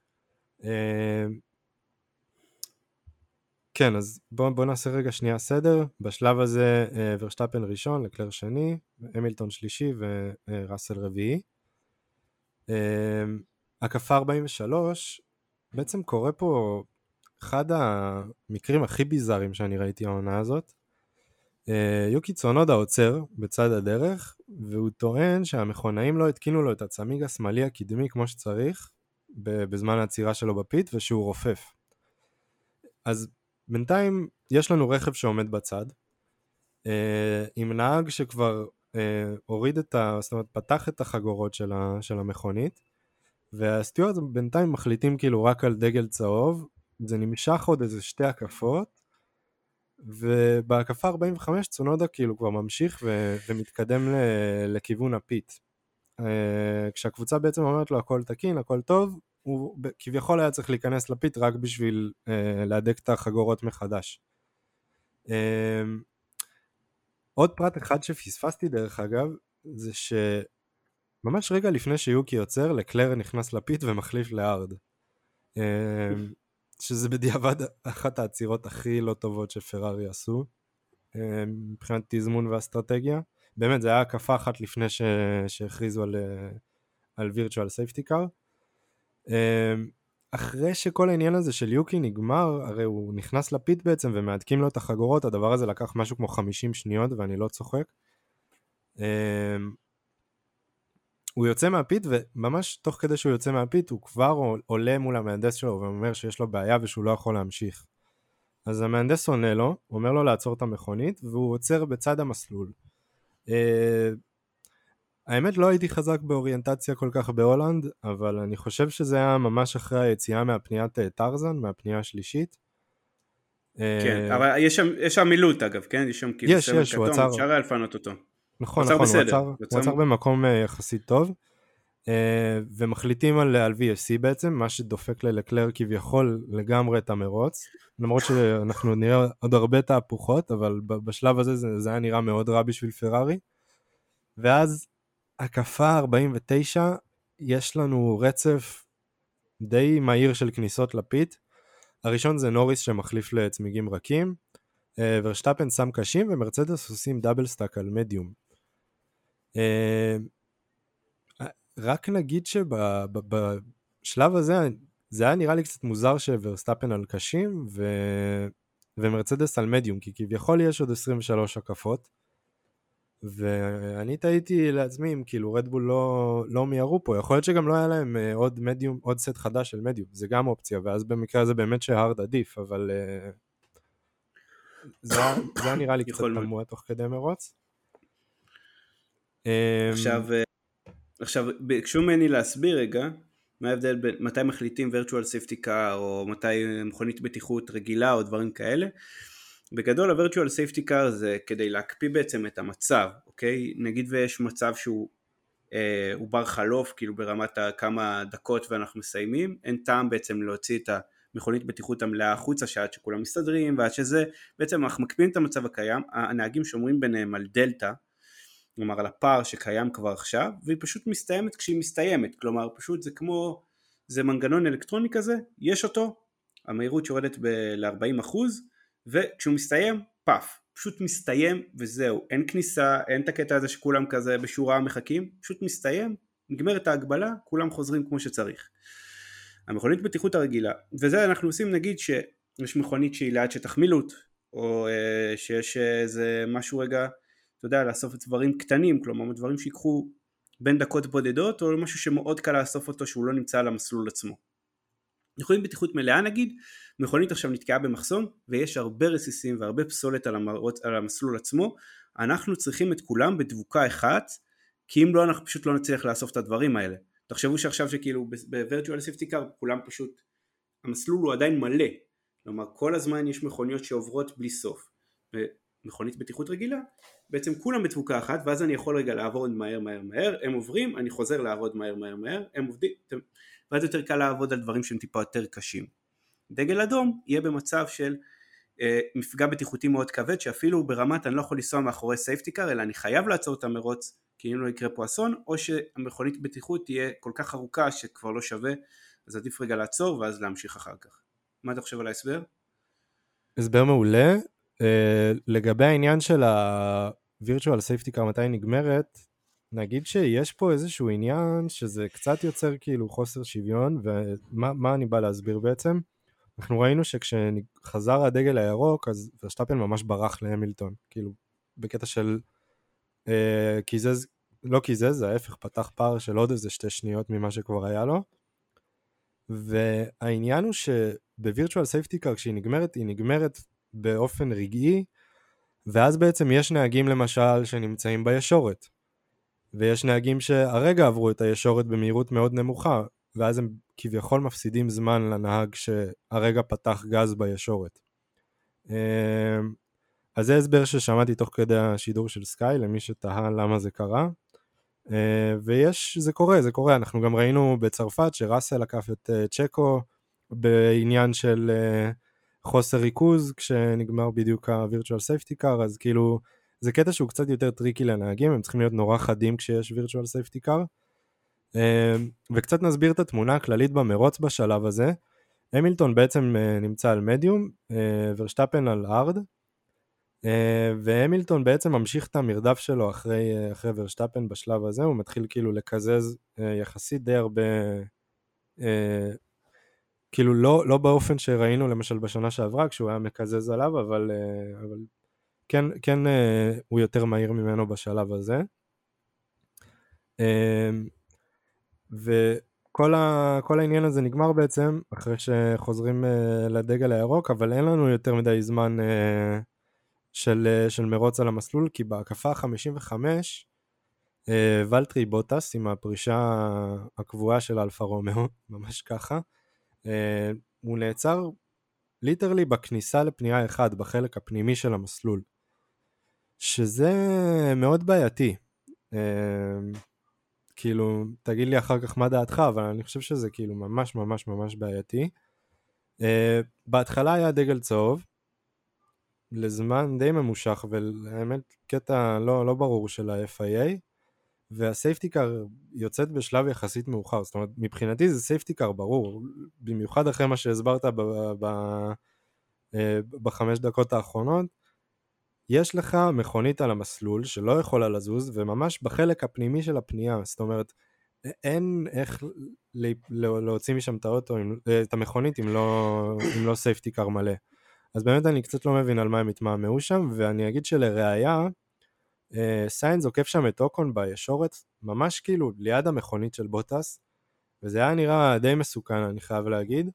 כן, אז בואו בוא נעשה רגע שנייה סדר. בשלב הזה ורשטאפן ראשון, לקלר שני, המילטון שלישי וראסל רביעי. הקפה ארבעים ושלוש, בעצם קורה פה אחד המקרים הכי ביזאריים שאני ראיתי העונה הזאת, יוקי צונודה עוצר בצד הדרך, והוא טוען שהמכונאים לא התקינו לו את הצמיג השמאלי הקדמי כמו שצריך, בזמן העצירה שלו בפיט, ושהוא רופף. אז בינתיים יש לנו רכב שעומד בצד, עם נהג שכבר הוריד את ה... זאת אומרת, פתח את החגורות של, ה... של המכונית, והסטיוארט בינתיים מחליטים כאילו רק על דגל צהוב, זה נמשך עוד איזה שתי הקפות, ובהקפה ארבעים וחמש צונודה כאילו כבר ממשיך ו... ומתקדם ל... לכיוון הפיט. כשהקבוצה בעצם אומרת לו הכל תקין, הכל טוב, הוא כביכול היה צריך להיכנס לפיט רק בשביל להדק את החגורות מחדש. עוד פרט אחד שפספסתי דרך אגב, זה שממש רגע לפני שיוקי יוצר, לקלר נכנס לפיט ומחליף לארד. שזה בדיעבד אחת העצירות הכי לא טובות שפרארי עשו, מבחינת תזמון ואסטרטגיה. באמת, זה היה הקפה אחת לפני ש... שהכריזו על, על virtual safety car. אחרי שכל העניין הזה של יוקי נגמר, הרי הוא נכנס לפיט בעצם ומעדקים לו את החגורות, הדבר הזה לקח משהו כמו חמישים שניות ואני לא צוחק. הוא יוצא מהפיט, וממש תוך כדי שהוא יוצא מהפיט הוא כבר עולה מול המהנדס שלו ואומר שיש לו בעיה ושהוא לא יכול להמשיך. אז המהנדס עונה לו, אומר לו לעצור את המכונית, והוא עוצר בצד המסלול. האמת לא הייתי חזק באוריינטציה כל כך בהולנד, אבל אני חושב שזה היה ממש אחרי היציאה מהפניית טרזן, מהפנייה השלישית. כן, אבל יש שם, יש שם מילוט אגב, כן? יש שם כאילו סמל כתום, אפשר היה לפנות אותו. נכון, נכון, הוא עצר, הוא עצר במקום יחסית טוב, ומחליטים על, על וי אף סי בעצם, מה שדופק ללקלר כביכול לגמרי את המרוץ, למרות שאנחנו נראה עוד הרבה תהפוכות, אבל בשלב הזה זה, זה היה נראה מאוד רע בשביל פרארי, ואז הקפה ארבעים ותשע, יש לנו רצף די מהיר של כניסות לפיט, הראשון זה נוריס שמחליף לצמיגים רכים, ורשטאפן שם קשים, ומרצדס עושים דאבל סטאק על מדיום. רק נגיד שבשלב הזה, זה היה נראה לי קצת מוזר שוורסטאפן על קשים, ו... ומרצדס על מדיום, כי כביכול יש עוד עשרים ושלוש הקפות, ואני טעיתי לעצמי אם כאילו רדבול לא, לא מיירו פה, יכול להיות שגם לא היה להם עוד מדיום, עוד סט חדש של מדיום, זה גם אופציה, ואז במקרה הזה באמת שהארד עדיף, אבל זה, זה נראה לי קצת תמוה תוך כדי מרוץ. עכשיו, עכשיו ביקשו ממני להסביר רגע, מה ההבדל בין מתי מחליטים virtual safety car, או מתי מכונית בטיחות רגילה, או דברים כאלה. בגדול ה-virtual safety car זה כדי להקפיא בעצם את המצב, אוקיי? נגיד ויש מצב שהוא אה, הוא בר חלוף, כאילו ברמת כמה דקות ואנחנו מסיימים, אין טעם בעצם להוציא את המכונית בטיחות המלאה החוצה, שעד שכולם מסתדרים, ועד שזה, בעצם אנחנו מקפיאים את המצב הקיים, הנהגים שומרים ביניהם על דלטה, כלומר על הפער שקיים כבר עכשיו, והיא פשוט מסתיימת כשהיא מסתיימת, כלומר פשוט זה כמו, זה מנגנון אלקטרוני כזה, יש אותו, המהירות יורדת ל-ארבעים אחוז, וכשהוא מסתיים, פאף, פשוט מסתיים וזהו, אין כניסה, אין את הקטע הזה שכולם כזה בשורה מחכים, פשוט מסתיים, נגמרת ההגבלה, כולם חוזרים כמו שצריך. המכונית בטיחות הרגילה, וזה אנחנו עושים נגיד שיש מכונית שהיא ליד שטח מילוט, או אה, שיש איזה משהו רגע, אתה יודע, לאסוף את דברים קטנים, כלומר דברים שיקחו בין דקות בודדות, או משהו שמאוד קל לאסוף אותו שהוא לא נמצא על המסלול עצמו. מכונית בטיחות מלאה נגיד, מכונית עכשיו נתקעה במחסום, ויש הרבה רסיסים והרבה פסולת על, המרוץ, על המסלול עצמו, אנחנו צריכים את כולם בדבוקה אחת, כי אם לא אנחנו פשוט לא נצליח לאסוף את הדברים האלה. תחשבו שעכשיו שכאילו ב-virtual safety car כולם פשוט, המסלול הוא עדיין מלא, כלומר כל הזמן יש מכוניות שעוברות בלי סוף, ומכונית בטיחות רגילה, בעצם כולם בדבוקה אחת, ואז אני יכול רגע לעבוד מהר מהר מהר, הם עוברים, אני חוזר לעבוד מהר מהר מהר, הם עובדים, ואז יותר קל לעבוד על דברים שהם טיפה יותר קשים. דגל אדום יהיה במצב של אה, מפגע בטיחותי מאוד כבד, שאפילו ברמת אני לא יכול לנסוע מאחורי סייפטי קאר, אלא אני חייב לעצור את המרוץ, כי אם לא יקרה פה אסון, או שהמכונית בטיחות תהיה כל כך ארוכה שכבר לא שווה, אז עדיף רגע לעצור ואז להמשיך אחר כך. מה אתה חושב על ההסבר? הסבר מעולה. אה, לגבי העניין של ה-virtual safety car מתי נגמרת, נגיד שיש פה איזשהו עניין שזה קצת יוצר כאילו חוסר שוויון, ומה מה אני בא להסביר בעצם? אנחנו ראינו שכשחזר הדגל הירוק, אז ורשטאפן ממש ברח להמילטון, כאילו, בקטע של אה, קיזז, לא קיזז, זה ההפך, פתח פער של עוד איזה שתי שניות ממה שכבר היה לו, והעניין הוא שבווירטואל סייפטי קאר, כשהיא נגמרת, היא נגמרת באופן רגעי, ואז בעצם יש נהגים למשל שנמצאים בישורת, ויש נהגים שהרגע עברו את הישורת במהירות מאוד נמוכה, ואז הם כביכול מפסידים זמן לנהג שהרגע פתח גז בישורת. אז זה הסבר ששמעתי תוך כדי השידור של סקאי, למי שתהה למה זה קרה, ויש, זה קורה, זה קורה, אנחנו גם ראינו בצרפת שראסל עקף את צ'קו, בעניין של חוסר ריכוז, כשנגמר בדיוק ה-Virtual Safety Car, אז כאילו, זה קטע שהוא קצת יותר טריקי לנהגים, הם צריכים להיות נורא חדים כשיש Virtual Safety Car, וקצת נסביר את התמונה הכללית במרוץ בשלב הזה. המילטון בעצם נמצא על מדיום, ורשטאפן על ארד, והמילטון בעצם ממשיך את המרדף שלו אחרי, אחרי ורשטאפן בשלב הזה, הוא מתחיל כאילו לקזז יחסית די הרבה, כאילו לא, לא באופן שראינו למשל בשנה שעברה כשהוא היה מקזז עליו, אבל, אבל כן, כן הוא יותר מהיר ממנו בשלב הזה. וכל ה, כל העניין הזה נגמר בעצם אחרי שחוזרים לדגל הירוק, אבל אין לנו יותר מדי זמן של, של מרוץ על המסלול, כי בהקפה חמישים וחמש ולטרי בוטס עם הפרישה הקבועה של אלפה רומאו, ממש ככה, הוא נעצר ליטרלי בכניסה לפנייה אחד, בחלק הפנימי של המסלול, שזה מאוד בעייתי. כאילו, תגיד לי אחר כך מה דעתך, אבל אני חושב שזה כאילו ממש ממש ממש בעייתי. בהתחלה היה דגל צהוב, לזמן די ממושך, והאמת קטע לא, לא ברור של ה-אף איי איי, והסייפטי קאר יוצאת בשלב יחסית מאוחר, זאת אומרת, מבחינתי זה סייפטי קאר ברור, במיוחד אחרי מה שהסברת ב, ב, ב, בחמש דקות האחרונות, יש לך מכונית על המסלול שלא יכולה לזוז, וממש בחלק הפנימי של הפנייה, זאת אומרת, אין איך להוציא משם את האוטו, את המכונית אם לא, אם לא סייפטי קאר מלא. אז באמת אני קצת לא מבין על מה הם התמהמהו שם, ואני אגיד שלראיה, סיינס עוקף שם את אוקון בישורת, ממש כאילו ליד המכונית של בוטס, וזה היה נראה די מסוכן, אני חייב להגיד.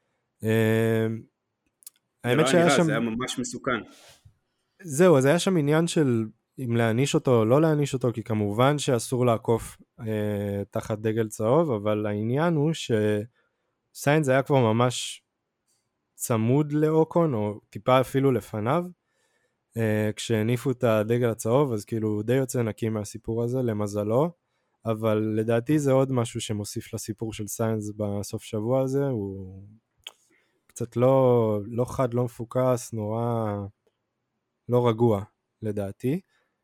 האמת שהיה שם... זה היה ממש מסוכן. זהו, אז היה שם עניין של אם להעניש אותו או לא להעניש אותו, כי כמובן שאסור לעקוף אה, תחת דגל צהוב, אבל העניין הוא שסיינס היה כבר ממש צמוד לאוקון, או טיפה אפילו לפניו, אה, כשהניפו את הדגל הצהוב, אז כאילו הוא די יוצא נקי מהסיפור הזה, למזלו, אבל לדעתי זה עוד משהו שמוסיף לסיפור של סיינס בסוף שבוע הזה, הוא קצת לא, לא חד, לא מפוקס, נורא לא רגוע לדעתי.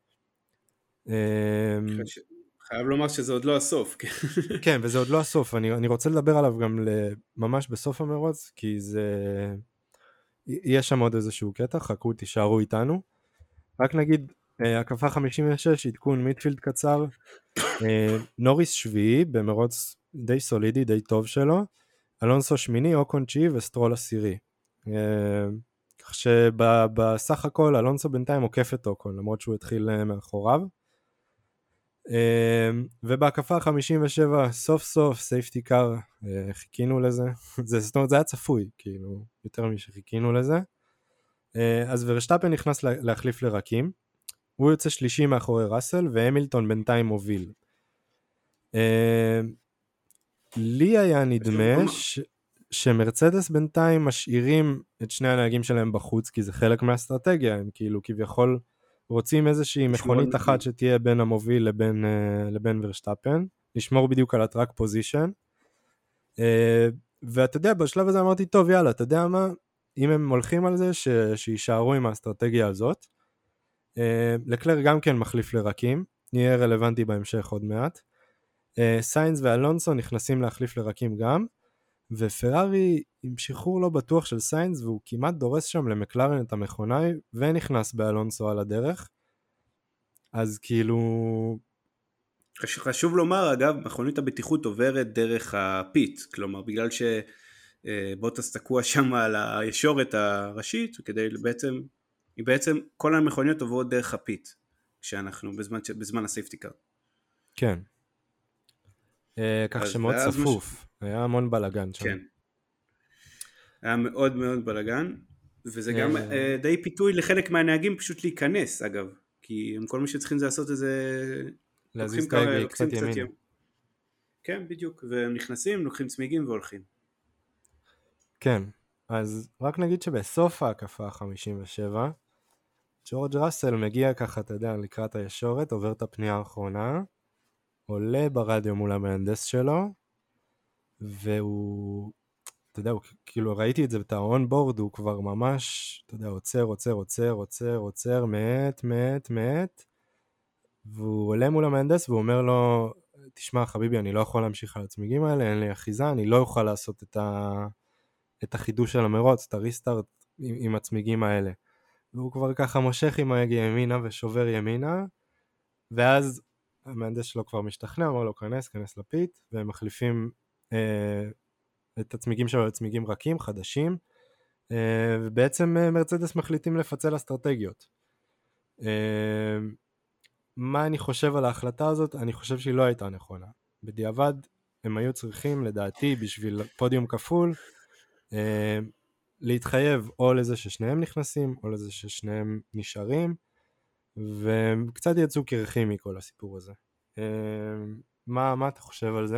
חייב לומר שזה עוד לא הסוף. כן, וזה עוד לא הסוף, אני, אני רוצה לדבר עליו גם ממש בסוף המרוץ, כי זה, יש שם עוד איזשהו קטע, חכו, תישארו איתנו. רק נגיד, הקפה חמישים ושש, עדכון מידפילד קצר, נוריס שביעי, במרוץ די סולידי, די טוב שלו, אלונסו שמיני, אוקון תשיעי וסטרול עשירי. כך שבסך הכל אלונסו בינתיים עוקף את אוקון, למרות שהוא התחיל מאחוריו. ובהקפה חמישים ושבע, סוף סוף סייפטי קאר, חיכינו לזה, זה, זאת אומרת, זה היה צפוי, כאילו, יותר משחיכינו לזה. אז ורשטאפן נכנס להחליף לרקים, הוא יוצא שלישי מאחורי ראסל, והמילטון בינתיים מוביל. לי היה נדמה ש... שמרצדס בינתיים משאירים את שני הנהגים שלהם בחוץ, כי זה חלק מהאסטרטגיה, הם כאילו כביכול רוצים איזושהי מכונית אחת שתהיה בין המוביל לבין, לבין ורשטאפן, לשמור בדיוק על הטראק פוזישן, ואתה יודע, בשלב הזה אמרתי, טוב יאללה, אתה יודע מה, אם הם הולכים על זה, ש... שישארו עם האסטרטגיה הזאת, לקלר גם כן מחליף לרקים, נהיה רלוונטי בהמשך עוד מעט, סיינס ואלונסו נכנסים להחליף לרקים גם, ופרארי עם שחרור לא בטוח של סיינס, והוא כמעט דורס שם למקלרן את המכונה, ונכנס באלונסו על הדרך, אז כאילו... חשוב לומר, אגב, מכונית הבטיחות עוברת דרך הפיט, כלומר, בגלל בוטס תקוע שם על הישורת הראשית, כדי בעצם, היא בעצם, כל המכוניות עוברות דרך הפית, כשאנחנו בזמן, בזמן הסייפטי קאר. כן. כך שמאוד צפוף, היה המון בלגן שם. כן. היה מאוד מאוד בלגן, וזה גם די פיתוי לחלק מהנהגים פשוט להיכנס, אגב, כי כל מי שצריכים זה לעשות איזה... להזיז את ההגה קצת ימין. כן, בדיוק, והם נכנסים, לוקחים צמיגים והולכים. כן, אז רק נגיד שבסוף ההקפה ה-חמישים ושבע, ג'ורג' ראסל מגיע ככה, אתה יודע, לקראת הישורת, עובר את הפנייה האחרונה, עולה ברדיו מול המהנדס שלו, והוא, אתה יודע, הוא, כאילו ראיתי את זה, את האונבורד, הוא כבר ממש, אתה יודע, עוצר, עוצר, עוצר, עוצר, עוצר, מעט, מעט, מעט, והוא עולה מול המהנדס, והוא אומר לו, תשמע חביבי, אני לא יכול להמשיך על הצמיגים האלה, אין לי אחיזה, אני לא אוכל לעשות את, ה... את החידוש של המרוץ, את הריסטארט עם, עם הצמיגים האלה. והוא כבר ככה מושך עם ההגה ימינה ושובר ימינה, ואז המהנדס שלו כבר משתכנע, אמר לו, כנס, כנס לפית, והם מחליפים אה, את הצמיגים שלו לצמיגים רכים, חדשים, אה, ובעצם אה, מרצדס מחליטים לפצל אסטרטגיות. אה, מה אני חושב על ההחלטה הזאת? אני חושב שהיא לא הייתה נכונה. בדיעבד, הם היו צריכים, לדעתי, בשביל פודיום כפול, אה, להתחייב או לזה ששניהם נכנסים, או לזה ששניהם נשארים, וקצת יצאו קרחים מכל הסיפור הזה. מה, מה אתה חושב על זה?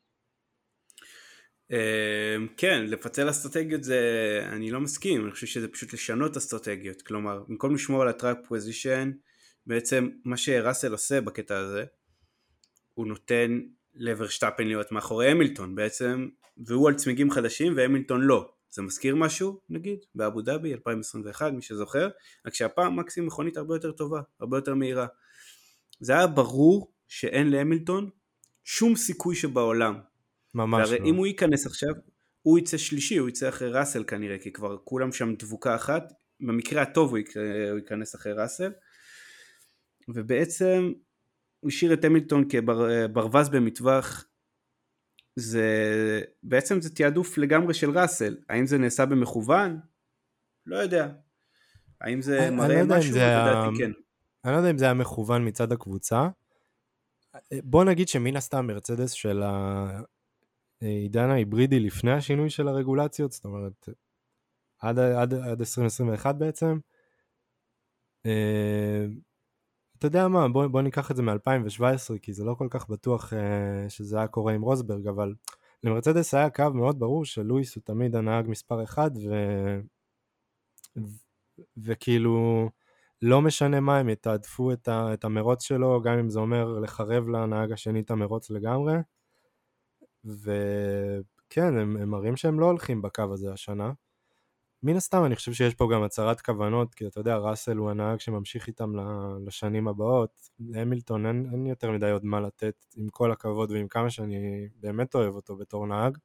כן, לפצל אסטרטגיות זה, אני לא מסכים, אני חושב שזה פשוט לשנות אסטרטגיות, כלומר, במקום לשמור על הטראק פוזישן, בעצם מה שראסל עושה בקטע הזה, הוא נותן לוורשטאפן להיות מאחורי המילטון בעצם, והוא על צמיגים חדשים והמילטון לא. זה מזכיר משהו, נגיד, באבו דאבי, אלפיים עשרים ואחת, מי שזוכר, רק שהפעם מקסים מכונית הרבה יותר טובה, הרבה יותר מהירה. זה היה ברור שאין להמילטון שום סיכוי שבעולם. ממש והרי לא. אם הוא ייכנס עכשיו, הוא יצא שלישי, הוא יצא אחרי ראסל כנראה, כי כבר כולם שם דבוקה אחת, במקרה הטוב הוא ייכנס אחרי ראסל, ובעצם הוא השאיר את המילטון כברווז במטווח, זה בעצם זה תיעדוף לגמרי של ראסל. האם זה נעשה במכוון? לא יודע. האם זה אני, מראה אני משהו? זה לדעתי היה, כן. אני לא יודע אם זה היה מכוון מצד הקבוצה. בוא נגיד שמן הסתם מרצדס של העידן ההיברידי לפני השינוי של הרגולציות, זאת אומרת עד, עד, עד עשרים עשרים ואחת בעצם, אתה יודע מה, בוא, בוא ניקח את זה מ-אלפיים שבע עשרה, כי זה לא כל כך בטוח uh, שזה היה קורה עם רוסברג, אבל למרצדס היה קו מאוד ברור שלואיס הוא תמיד הנהג מספר אחד, ו... ו... וכאילו לא משנה מה, הם יתעדפו את, ה... את המרוץ שלו, גם אם זה אומר לחרב לנהג השני את המרוץ לגמרי, וכן, הם, הם מראים שהם לא הולכים בקו הזה השנה, מן הסתם אני חושב שיש פה גם הצהרת כוונות, כי אתה יודע, ראסל הוא הנהג שממשיך איתם לשנים הבאות, להמילטון אין, אין יותר מדי עוד מה לתת, עם כל הכבוד ועם כמה שאני באמת אוהב אותו בתור נהג,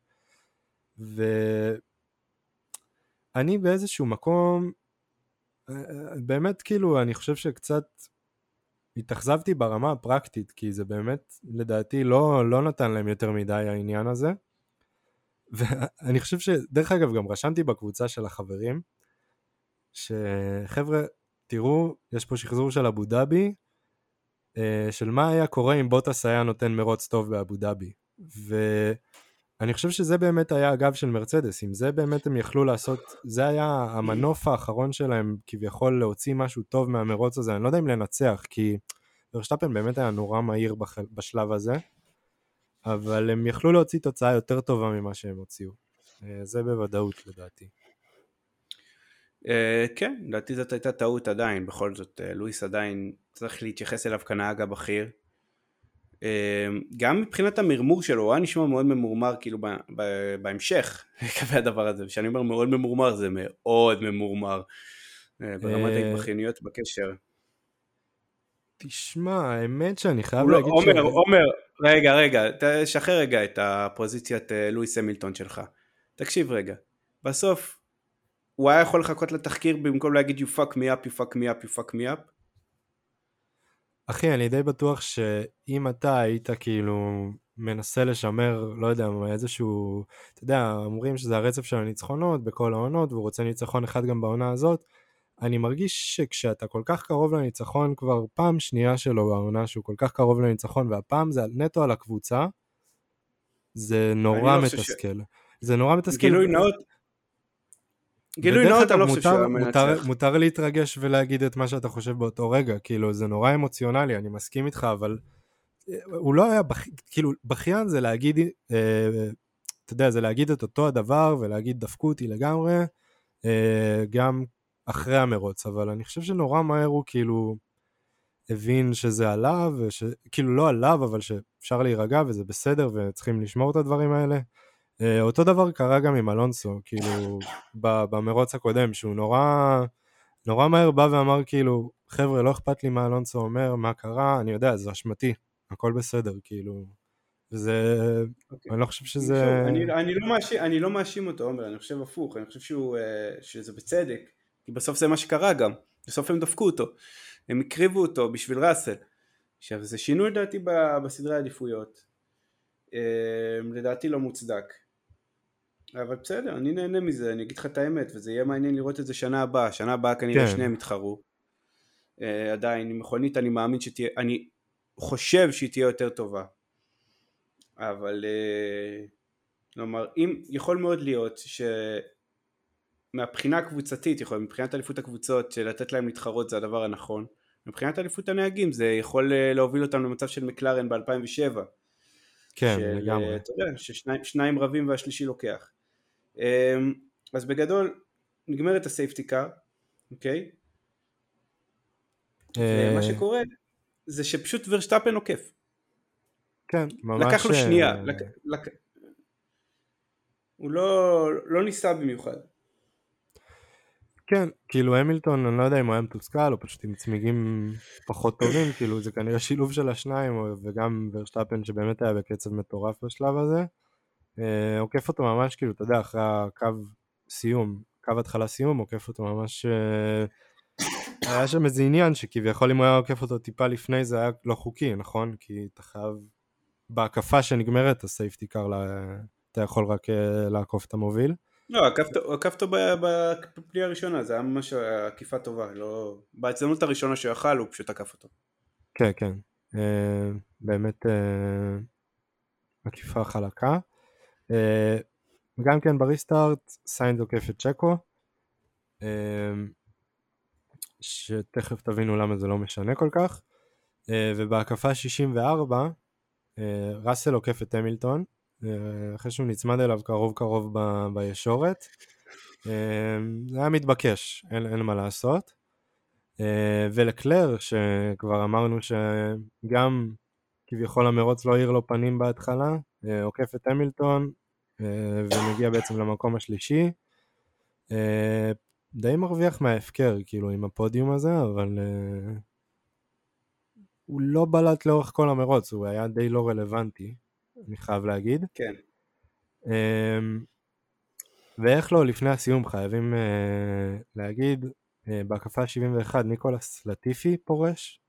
ואני באיזשהו מקום, באמת כאילו אני חושב שקצת התאכזבתי ברמה הפרקטית, כי זה באמת לדעתי לא, לא נתן להם יותר מדי העניין הזה, ואני חושב שדרך אגב גם רשמתי בקבוצה של החברים שחבר'ה תראו יש פה שחזור של אבו דאבי של מה היה קורה אם בוטס היה נותן מרוץ טוב באבו דאבי, ואני חושב שזה באמת היה הגב של מרצדס, אם זה באמת הם יכלו לעשות, זה היה המנוף האחרון שלהם כביכול להוציא משהו טוב מהמרוץ הזה, אני לא יודע אם לנצח כי ורשטאפן באמת היה נורא מהיר בשלב הזה, אבל הם יכלו להוציא תוצאה יותר טובה ממה שהם הוציאו. זה בוודאות לדעתי. כן, לדעתי זאת הייתה טעות עדיין, בכל זאת לואיס עדיין צריך להתייחס אליו כנהג הבכיר. גם מבחינת המרמור שלו, הוא היה נשמע מאוד ממורמר כאילו בהמשך, כבי הדבר הזה, כשאני אומר מאוד ממורמר, זה מאוד ממורמר, ברמת ההתבחיניות בקשר. תשמע, האמת שאני חייב להגיד ש... אומר, אומר, רגע, רגע, תשחרר רגע את הפוזיציית לואיס המילטון שלך. תקשיב רגע, בסוף, הוא היה יכול לחכות לתחקיר במקום להגיד you fuck me up, you fuck me up, you fuck me up? אחי, אני די בטוח שאם אתה היית כאילו מנסה לשמר, לא יודע, איזשהו, אתה יודע, אומרים שזה הרצף של הניצחונות בכל העונות, והוא רוצה ניצחון אחד גם בעונה הזאת. אני מרגיש שכשאתה כל כך קרוב לניצחון, כבר פעם שנייה שלו בעונה, שהוא כל כך קרוב לניצחון, והפעם זה נטו על הקבוצה, זה נורא מתסכל. זה נורא מתסכל. גילוי נאות, גילוי נאות, אני לא חושב שהוא מנצח. מותר להתרגש ולהגיד את מה שאתה חושב באותו רגע, כאילו זה נורא אמוציונלי, אני מסכים איתך, אבל הוא לא היה, כאילו בכיין זה להגיד, אתה יודע, זה להגיד את אותו הדבר, ולהגיד דפקו אותי לגמרי, גם אחרי המרוץ, אבל אני חושב שנורא מהר הוא כאילו הבין שזה עליו, כאילו לא עליו, אבל שאפשר להירגע וזה בסדר, וצריכים לשמור את הדברים האלה. אותו דבר קרה גם עם אלונסו, כאילו, במרוץ הקודם, שהוא נורא, נורא מהר בא ואמר, כאילו, חבר'ה, לא אכפת לי מה אלונסו אומר, מה קרה, אני יודע, זה אשמתי, הכל בסדר, כאילו, וזה, okay. אני לא חושב שזה... אני, אני, לא מאשים, אני לא מאשים אותו, אומר, אני חושב הפוך, אני חושב שהוא, שזה בצדק, כי בסוף זה מה שקרה גם, בסוף הם דפקו אותו, הם הקריבו אותו בשביל ראסל, עכשיו, זה שינוי לדעתי בסדרי העדיפויות, לדעתי לא מוצדק, אבל בסדר, אני נהנה מזה, אני אגיד לך את האמת, וזה יהיה מעניין לראות את זה שנה הבאה, שנה הבאה כנראה כן. שניהם יתחרו, uh, עדיין, עם מכונית אני מאמין שתהיה, אני חושב שהיא תהיה יותר טובה, אבל, uh, כלומר, אם, יכול מאוד להיות שמהבחינה הקבוצתית, יכול, מבחינת אליפות הקבוצות, שלתת להם להתחרות זה הדבר הנכון, מבחינת אליפות הנהגים, זה יכול uh, להוביל אותם למצב של מקלרן ב-אלפיים ושבע, כן, של, לגמרי. אתה יודע, ששניים רבים והשלישי לוקח. אז בגדול, נגמר את הסייפטי קאר, אוקיי? מה שקורה, זה שפשוט ורשטאפן עוקף. כן, ממש... לקח לו שנייה. הוא לא ניסה במיוחד. כן, כאילו המילטון, אני לא יודע אם הוא היה מתוסכל, או פשוט עם צמיגים פחות טובים, כאילו זה כנראה שילוב של השניים, וגם ורשטאפן שבאמת היה בקצב מטורף בשלב הזה, עוקף אותו ממש, כאילו, אתה יודע, אחרי הקו סיום, קו התחלה סיום, עוקף אותו ממש, היה שם איזה עניין, שכביכול אם הוא היה עוקף אותו טיפה לפני, זה היה לא חוקי, נכון? כי אתה חייב, בהקפה שנגמרת, הסייפטי קאר, אתה יכול רק לעקוף את המוביל, לא, עקפתו בפנייה הראשונה, זה היה ממש עקיפה טובה, לא... בהצלנות הראשונה שיכל, הוא פשוט עקף אותו. כן, כן, באמת עקיפה חלקה. גם כן בריסטארט, סיינס עוקף את צ'קו, שתכף תבינו למה זה לא משנה כל כך, ובהקפה שישים וארבע, ראסל עוקף את המילטון, אחרי שהוא נצמד אליו קרוב קרוב ב- בישורת, זה היה מתבקש, אין, אין מה לעשות, ולקלר שכבר אמרנו שגם כביכול המרוץ לא העיר לו פנים בהתחלה, עוקף את המילטון ומגיע בעצם למקום השלישי, די מרוויח מההפקר כאילו עם הפודיום הזה, אבל הוא לא בלט לאורך כל המרוץ, הוא היה די לא רלוונטי, אני חייב להגיד. כן. ואיך לא, לפני הסיום חייבים להגיד, בהקפה שבעים ואחת ניקולס לטיפי פורש.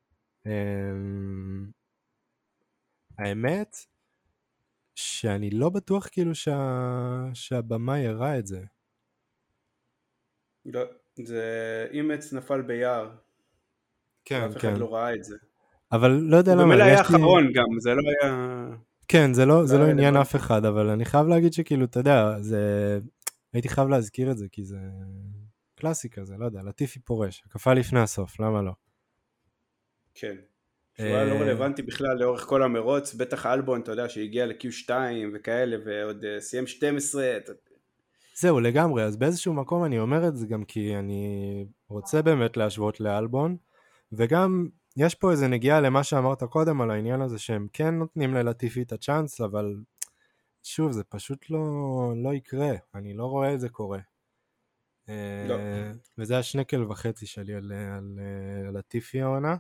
האמת שאני לא בטוח כאילו שה... שהבמה יראה את זה. לא, זה אימץ נפל ביער. כן, אף כן. אחד לא ראה את זה. אבל לא יודע למה. במילא היה אחרון גם, זה לא היה... כן, זה לא, זה לא עניין אף אחד, אבל אני חייב להגיד שכאילו, אתה יודע, זה... הייתי חייב להזכיר את זה, כי זה קלאסיקה, זה לא יודע, לטיפי פורש, הקפה לפני הסוף, למה לא? כן. שהוא היה לא רלוונטי בכלל לאורך כל המרוץ, בטח אלבון, אתה יודע, שהגיע ל-קיו שתיים וכאלה, ועוד סיים שתים עשרה. זהו, לגמרי, אז באיזשהו מקום אני אומר את זה גם כי אני רוצה באמת להשוות לאלבון, וגם יש פה איזה נגיעה למה שאמרת קודם על העניין הזה, שהם כן נותנים ללטיפי את הצ'אנס, אבל שוב, זה פשוט לא, לא יקרה, אני לא רואה את זה קורה. לא. וזה השנקל וחצי שלי על, על, על לטיפי העונה.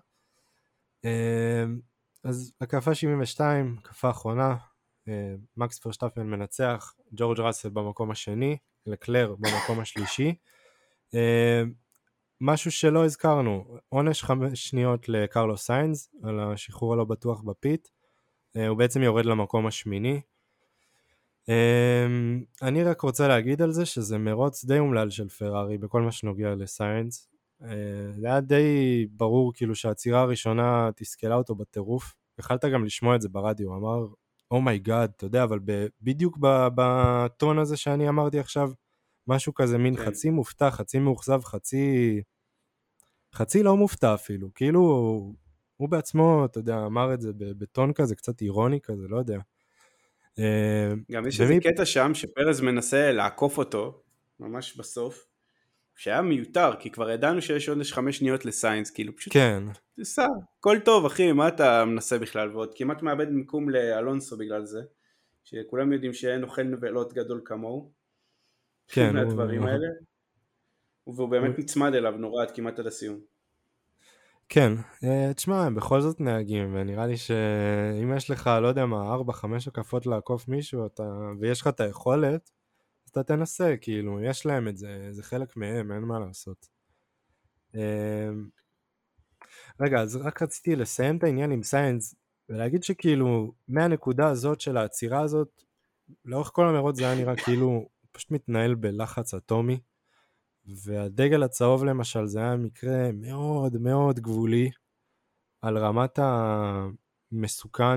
אז הקפה שבעים ושתיים, קפה אחרונה, מקס פרשטפן מנצח, ג'ורג' ראסל במקום השני, לקלר במקום השלישי. משהו שלא הזכרנו, עונש חמש שניות לקרלוס סיינס על השחרור הלא בטוח בפיט, הוא בעצם יורד למקום השמיני. אני רק רוצה להגיד על זה שזה מרוץ די אומלל של פרארי בכל מה שנוגע לסיינס. זה היה די ברור כאילו שהצירה הראשונה תסכלה אותו בטירוף. יכלת גם לשמוע את זה ברדיו, אמר אומייגאד, אתה יודע, אבל בדיוק בטון הזה שאני אמרתי עכשיו, משהו כזה מין כן. חצי מופתע, חצי מאוכזב, חצי חצי לא מופתע אפילו, כאילו הוא בעצמו, אתה יודע, אמר את זה בטון כזה, קצת אירוני כזה, לא יודע. גם יש איזה קטע שם שפרז מנסה לעקוף אותו, ממש בסוף, שהיה מיותר, כי כבר ידענו שיש עוד חמש שניות לסיינס, כאילו פשוט, כן. תסע, הכל טוב אחי, מה אתה מנסה בכלל, ועוד כמעט מאבד מיקום לאלונסו בגלל זה, שכולם יודעים שאין נוכל נבלות גדול כמוהו, כן, מהדברים הוא... האלה, והוא באמת נצמד אליו נורא עד כמעט עד הסיום. כן, תשמע, הם בכל זאת נהגים, ונראה לי שאם יש לך, לא יודע מה, ארבע, חמש הקפות לעקוף מישהו, אתה... ויש לך את היכולת, אז אתה תנסה, כאילו, יש להם את זה, זה חלק מהם, אין מה לעשות. רגע, אז רק רציתי לסיים את העניין עם סיינס, ולהגיד שכאילו, מהנקודה הזאת של העצירה הזאת, לאורך כל המרוץ זה היה נראה כאילו, פשוט מתנהל בלחץ אטומי, והדגל הצהוב למשל זה היה מקרה מאוד מאוד גבולי על רמת המסוכן,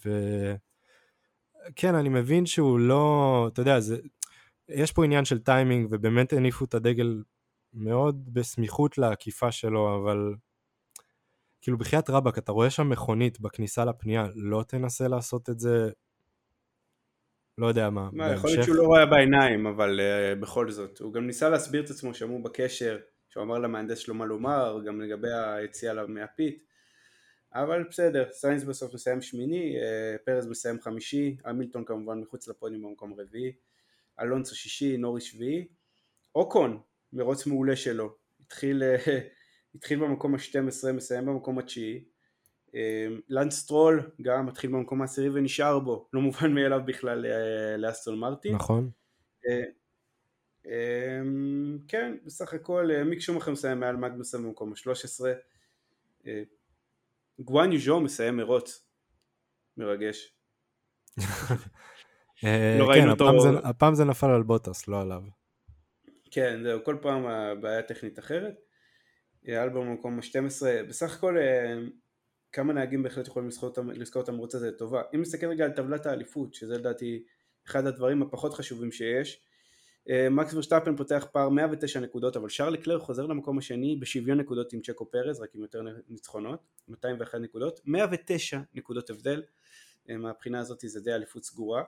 וכן, אני מבין שהוא לא, אתה יודע, זה, יש פה עניין של טיימינג, ובאמת הניפו את הדגל מאוד בסמיכות לעקיפה שלו, אבל כאילו בחיית רבק, אתה רואה שם מכונית בכניסה לפנייה, לא תנסה לעשות את זה, לא יודע מה, מה, יכול להיות שהוא לא רואה בעיניים, אבל uh, בכל זאת, הוא גם ניסה להסביר את עצמו שאמרו בקשר, שהוא אמר למהנדס שלו מה לומר, גם לגבי היציאה עליו מהפית, אבל בסדר, סיינס בסוף מסיים שמיני, uh, פרז מסיים חמישי, המילטון כמובן מחוץ לפודיום במקום רביעי, אלונסו שישי, נוריס שביעי, אוקון, מרוץ מעולה שלו, התחיל, uh, התחיל במקום ה-שתים עשרה, מסיים במקום התשיעי, לנס סטרול גם מתחיל במקום העשירי ונשאר בו, לא מובן מאליו בכלל לאסטון מרטין. נכון. כן, בסך הכל מיק שומאכר מסיים מעל מגנוסן במקום ה-שלוש עשרה, גואן יוז'ו מסיים מרוץ, מרגש. כן, הפעם זה נפל על בוטס, לא עליו. כן, זהו, כל פעם הבעיה טכנית אחרת. אלבום במקום ה-שתים עשרה, בסך הכל כמה נהגים בהחלט יכולים לזכור את המרוץ הזה לטובה. אם נסתכל רגע על טבלת האליפות, שזה לדעתי אחד הדברים הפחות חשובים שיש, מקס ורשטאפן פותח פער מאה ותשע נקודות, אבל שרל לקלר חוזר למקום השני בשוויון נקודות עם צ'קו פרז, רק עם יותר ניצחונות, מאתיים ואחת נקודות, מאה ותשע נקודות הבדל, מהבחינה הזאת זה די אליפות סגורה.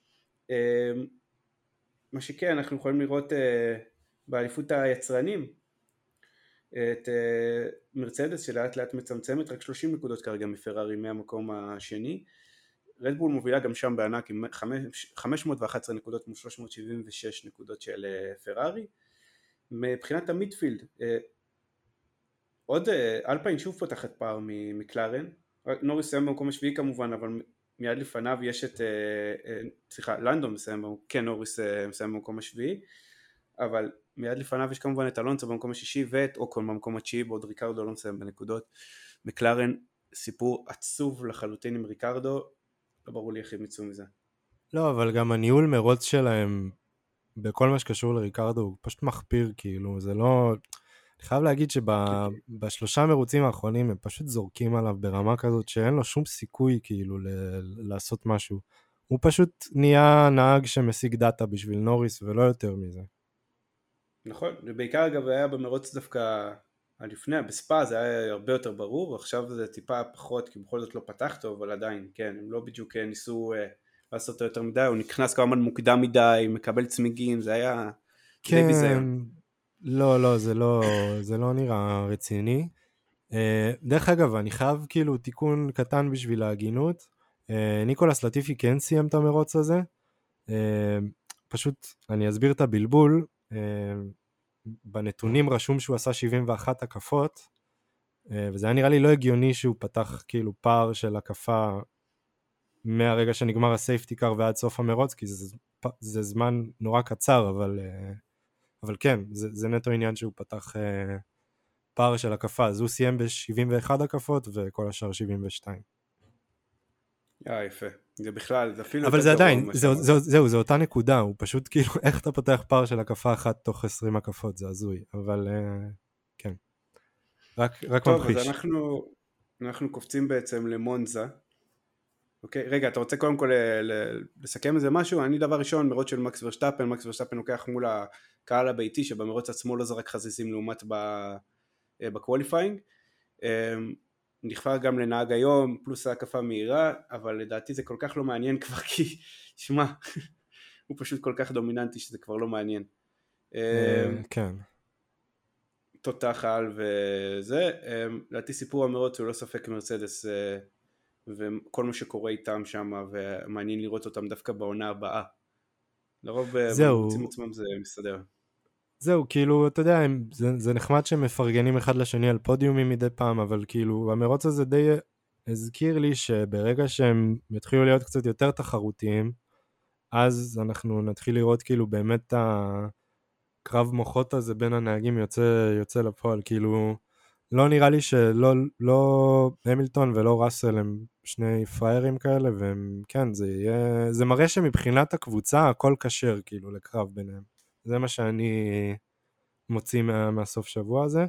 מה שכן, אנחנו יכולים לראות באליפות היצרנים, את מרצדס שלאט לאט מצמצמת, רק שלושים נקודות כרגע מפרארי מהמקום השני, רדבול מובילה גם שם בענק עם חמש מאות ואחת עשרה נקודות מול שלוש מאות שבעים ושש נקודות של פרארי. מבחינת המידפילד, עוד אלפיין שוב פותחת פער מקלרן, נוריס מסיים במקום השביעי כמובן, אבל מיד לפניו יש את, סליחה, לנדון מסיים, כן נוריס מסיים במקום השביעי, אבל מיד לפניו יש כמובן את אלונסו במקום השישי ואת אוקון במקום התשיעי, בעוד ריקרדו לא מסיים בנקודות. מקלרן סיפור עצוב לחלוטין עם ריקרדו, לא ברור לי איך הם יצאו מזה. לא, אבל גם הניהול מרוץ שלהם בכל מה שקשור לריקרדו הוא פשוט מחפיר, כאילו, זה לא... אני חייב להגיד שבשלושה מרוצים האחרונים הם פשוט זורקים עליו ברמה כזאת שאין לו שום סיכוי כאילו ל- לעשות משהו. הוא פשוט נהיה נהג שמשיג דאטה בשביל נוריס ולא יותר מזה. נכון, ובעיקר אגב היה במרוץ דווקא לפני, בספא זה היה הרבה יותר ברור, עכשיו זה טיפה פחות, כי בכל זאת לא פתח טוב, אבל עדיין, כן, הם לא בדיוק ניסו אה, לעשות אותו יותר מדי, הוא נכנס כמה מוקדם מדי, מקבל צמיגים, זה היה כן, די ביזיון. לא, לא, זה לא, זה לא נראה רציני. אה, דרך אגב, אני חייב כאילו תיקון קטן בשביל ההגינות, אה, ניקולס לטיפי כן סיים את המרוץ הזה, אה, פשוט אני אסביר את הבלבול, בנתונים רשום שהוא עשה שבעים ואחת הקפות, וזה היה נראה לי לא הגיוני שהוא פתח כאילו פער של הקפה מהרגע שנגמר הסייפטי קאר ועד סוף המרוץ, כי זה, זה זמן נורא קצר, אבל, אבל כן, זה, זה נטו עניין שהוא פתח פער של הקפה, אז הוא סיים ב-שבעים ואחת הקפות וכל השאר שבעים ושתיים. אה, יפה. זה בכלל, זה אפילו... אבל זה עדיין, זהו, זהו, זהו, זו אותה נקודה, הוא פשוט כאילו, איך אתה פותח פער של הקפה אחת תוך עשרים הקפות, זה הזוי, אבל כן. רק, רק טוב, ממחיש. אז אנחנו, אנחנו קופצים בעצם למונזה. אוקיי, רגע, אתה רוצה קודם כל לסכם איזה משהו? אני דבר ראשון, מרוץ של מקס ורשטאפן, מקס ורשטאפן לוקח מול הקהל הביתי, שבמרוץ עצמו לא זרק חזיזים לעומת בקווליפיינג. נכפר גם לנהג היום, פלוס ההקפה מהירה, אבל לדעתי זה כל כך לא מעניין כבר, כי, שמע, הוא פשוט כל כך דומיננטי שזה כבר לא מעניין. כן. תותח על וזה, לדעתי סיפור המרוץ הוא לא ספק מרצדס, וכל מה שקורה איתם שם, ומעניין לראות אותם דווקא בעונה הבאה. לרוב במרוצים עצמם זה מסתדר. זהו, כאילו, אתה יודע, זה, זה נחמד שהם מפרגנים אחד לשני על פודיומים מדי פעם, אבל כאילו, המרוץ הזה די הזכיר לי שברגע שהם יתחילו להיות קצת יותר תחרותיים, אז אנחנו נתחיל לראות כאילו באמת הקרב מוחות הזה בין הנהגים יוצא, יוצא לפועל, כאילו, לא נראה לי שלא לא המילטון ולא ראסל הם שני פריירים כאלה, והם, כן, זה יהיה, זה מראה שמבחינת הקבוצה הכל קשר כאילו לקרב ביניהם. זה מה שאני מוציא מה, מהסוף שבוע הזה.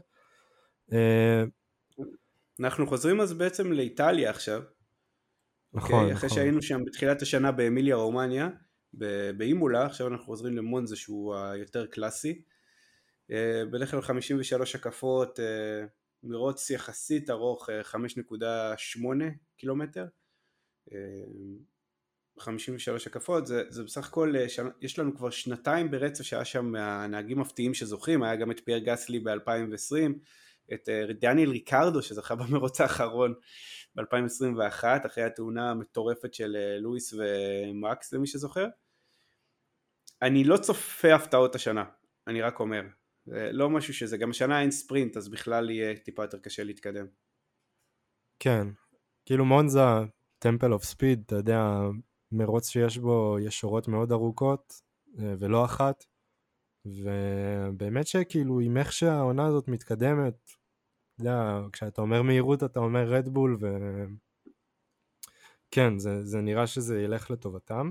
אנחנו חוזרים אז בעצם לאיטליה עכשיו. נכון, okay, נכון. אחרי שהיינו שם בתחילת השנה באמיליה רומניה, באימולה, עכשיו אנחנו חוזרים למונזה שהוא היותר קלאסי. בדרך כלל חמישים ושלוש הקפות, מרוץ יחסית ארוך, חמש נקודה שמונה קילומטר. חמישים ושלוש הקפות, זה, זה בסך הכל, יש לנו כבר שנתיים ברצף שהיה שם הנהגים מפתיעים שזוכים, היה גם את פייר גסלי ב-אלפיים ועשרים, את דניאל ריקרדו שזכה במרוץ האחרון ב-אלפיים עשרים ואחת, אחרי התאונה המטורפת של לואיס ומקס למי שזוכר. אני לא צופה הפתעות השנה, אני רק אומר, זה לא משהו שזה, גם השנה אין ספרינט, אז בכלל יהיה טיפה יותר קשה להתקדם. כן, כאילו מונזה, טמפל אוף ספיד, אתה יודע, מרוץ שיש בו ישורות מאוד ארוכות, ולא אחת, ובאמת שכאילו, עם איך שהעונה הזאת מתקדמת, אתה יודע, כשאתה אומר מהירות, אתה אומר רדבול, וכן, זה, זה נראה שזה ילך לטובתם.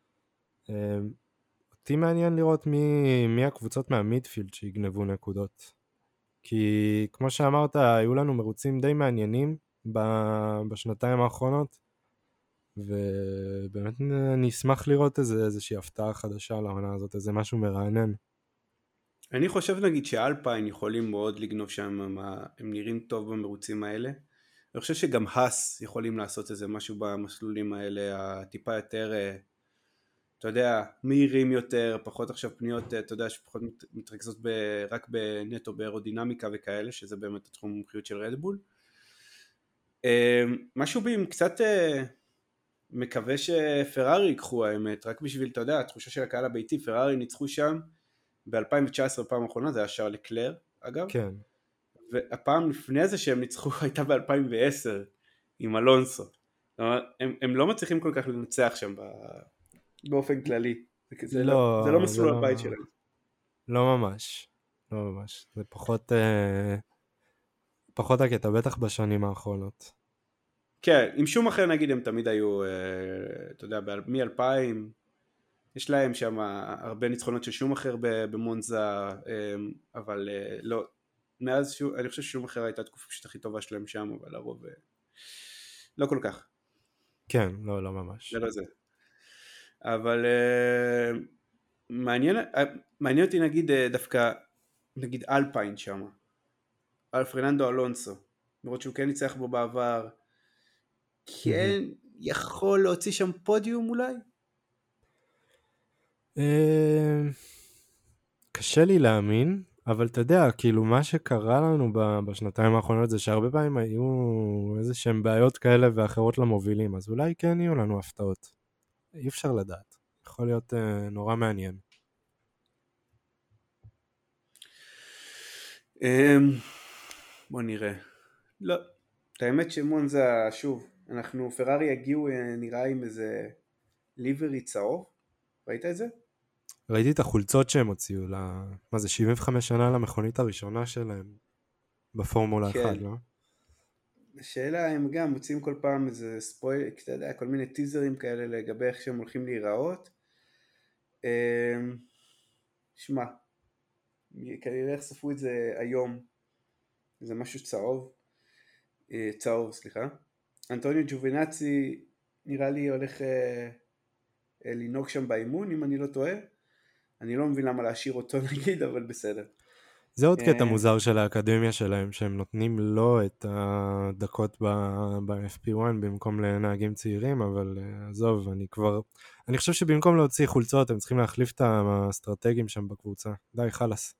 אותי מעניין לראות מי, מי הקבוצות מהמידפילד שיגנבו נקודות, כי כמו שאמרת, היו לנו מרוצים די מעניינים בשנתיים האחרונות, ובאמת אני אשמח לראות איזה, איזושהי הפתעה חדשה לעונה הזאת, איזה משהו מרענן. אני חושב נגיד שאלפיין יכולים מאוד לגנוב שם, הם נראים טוב במרוצים האלה. אני חושב שגם האס יכולים לעשות איזה משהו במסלולים האלה, הטיפה יותר, אתה יודע, מהירים יותר, פחות עכשיו פניות, אתה יודע, שפחות מתרכזות ב, רק בנטו באירודינמיקה וכאלה, שזה באמת התחום המומחיות של רדבול. משהו בי עם קצת מקווה שפרארי ייקחו האמת, רק בשביל, אתה יודע, התחושה של הקהל הביתי, פרארי ניצחו שם ב-אלפיים תשע עשרה פעם האחרונה, זה היה שער לקלר, אגב. כן. והפעם לפני זה שהם ניצחו הייתה ב-אלפיים ועשר עם אלונסו. הם, הם לא מצליחים כל כך לנצח שם באופן כללי. זה לא, זה לא מסלול זה הבית לא, שלהם. לא ממש. לא ממש. זה פחות, אה, פחות הקטע, בטח בשנים האחרונות. כן, עם שום אחר נגיד הם תמיד היו, אתה יודע, מ-אלפיים, יש להם שם הרבה ניצחונות של שום אחר במונזה, אבל לא, מאז שום, אני חושב ששום אחר הייתה תקופה פשוט הכי טובה שלהם שם, אבל הרוב לא כל כך. כן, לא, לא ממש. זה לא זה. אבל מעניין, מעניין אותי נגיד דווקא, נגיד אלפיין שם, על פרננדו אלונסו, לראות שהוא כן ניצח בו בעבר, כן יכול להוציא שם פודיום אולי? קשה לי להאמין, אבל אתה יודע, כאילו מה שקרה לנו בשנתיים האחרונות זה שהרבה פעמים היו איזה שהם בעיות כאלה ואחרות למובילים, אז אולי כן יהיו לנו הפתעות. אי אפשר לדעת, יכול להיות נורא מעניין. בוא נראה. לא, האמת שמונזה שוב, אנחנו, פרארי הגיעו נראה עם איזה ליברי צהוב, ראית את זה? ראיתי את החולצות שהם הוציאו, לה... מה זה, שבעים וחמש שנה למכונית הראשונה שלהם בפורמולה כן. אחת, לא? השאלה הם גם מוצאים כל פעם איזה ספויל, אתה יודע, כל מיני טיזרים כאלה לגבי איך שהם הולכים להיראות. שמע, כנראה יחשפו את זה היום, זה משהו צהוב, צהוב, סליחה. אנטוניו ג'ובינצי נראה לי הולך לנהוג שם באימון, אם אני לא טועה. אני לא מבין למה להשאיר אותו נגיד, אבל בסדר. זה עוד קטע מוזר של האקדמיה שלהם, שהם נותנים לו את הדקות ב-אף פי אחת במקום לנהגים צעירים, אבל עזוב, אני כבר, אני חושב שבמקום להוציא חולצות, הם צריכים להחליף את האסטרטגים שם בקבוצה. די, חלס.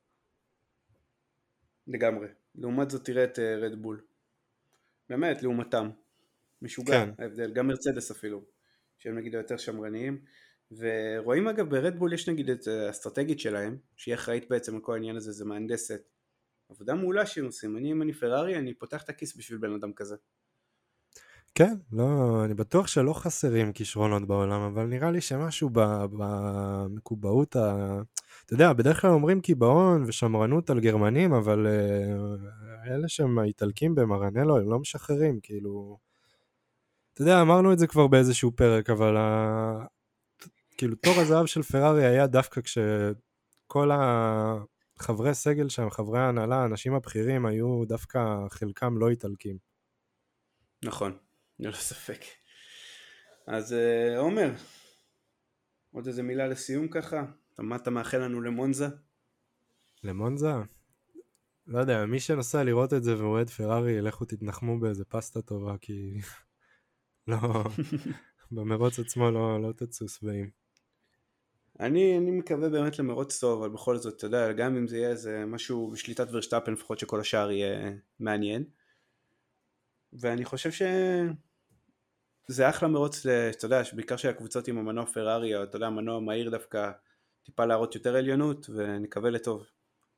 לגמרי. לעומת זאת תראה את רדבול. באמת, לעומתם. משוגע, ההבדל. גם מרצדס אפילו, שהם נגיד יותר שמרניים. ורואים אגב ברדבול יש נגיד את האסטרטגית שלהם, שהיא אחראית בעצם על כל העניין הזה, זה מהנדסת. עבודה מעולה שהם עושים. אני אם אני פרארי, אני פותח את הכיס בשביל בן אדם כזה. כן, לא, אני בטוח שלא חסרים כישרונות בעולם, אבל נראה לי שמשהו במקובעות, ה... אתה יודע, בדרך כלל אומרים קיבעון ושמרנות על גרמנים, אבל uh, אלה שהם האיטלקים במרנלו, הם לא משחררים, כאילו, אתה יודע, אמרנו את זה כבר באיזשהו פרק, אבל ה... כאילו תור הזהב של פרארי היה דווקא כשכל החברי סגל שם, חברי ההנהלה, האנשים הבכירים, היו דווקא חלקם לא איטלקים. נכון. לא ספק. אז עומר, עוד איזה מילה לסיום ככה? מה אתה מאחל לנו למונזה? למונזה? לא יודע, מי שנוסע לראות את זה ואוהד פרארי, לכו תתנחמו באיזה פסטה טובה, כי לא, במרוץ עצמו לא, לא תצאו שבעים. אני, אני מקווה באמת למרוץ טוב, אבל בכל זאת, אתה יודע, גם אם זה יהיה איזה משהו בשליטת ורשטאפן, לפחות שכל השאר יהיה מעניין. ואני חושב ש... זה אחלה מרוץ, אתה יודע, בעיקר שהקבוצות עם המנוע פרארי, או אתה יודע, המנוע מהיר דווקא טיפה להראות יותר עליונות, ונקווה לטוב.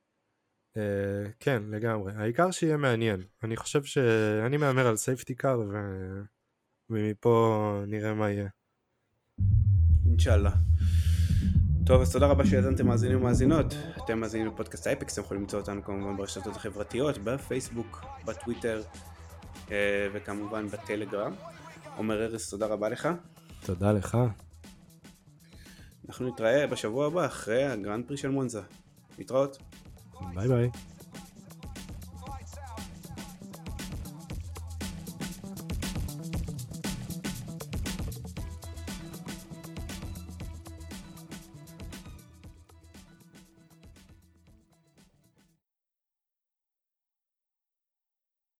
כן, לגמרי. העיקר שיהיה מעניין. אני חושב שאני מאמר על סייפטי קאר, ומפה נראה מה יהיה. אינשאללה. טוב, אז תודה רבה שהאזנתם מאזינים ומאזינות. אתם מאזינים לפודקאסט אייפקס, אתם יכולים למצוא אותנו כמובן ברשתות החברתיות, בפייסבוק, בטוויטר, וכמובן בטלגרם. עומר ארז, תודה רבה לך. תודה לך. אנחנו נתראה בשבוע הבא אחרי הגרנד פרי של מונזה. להתראות. ביי ביי.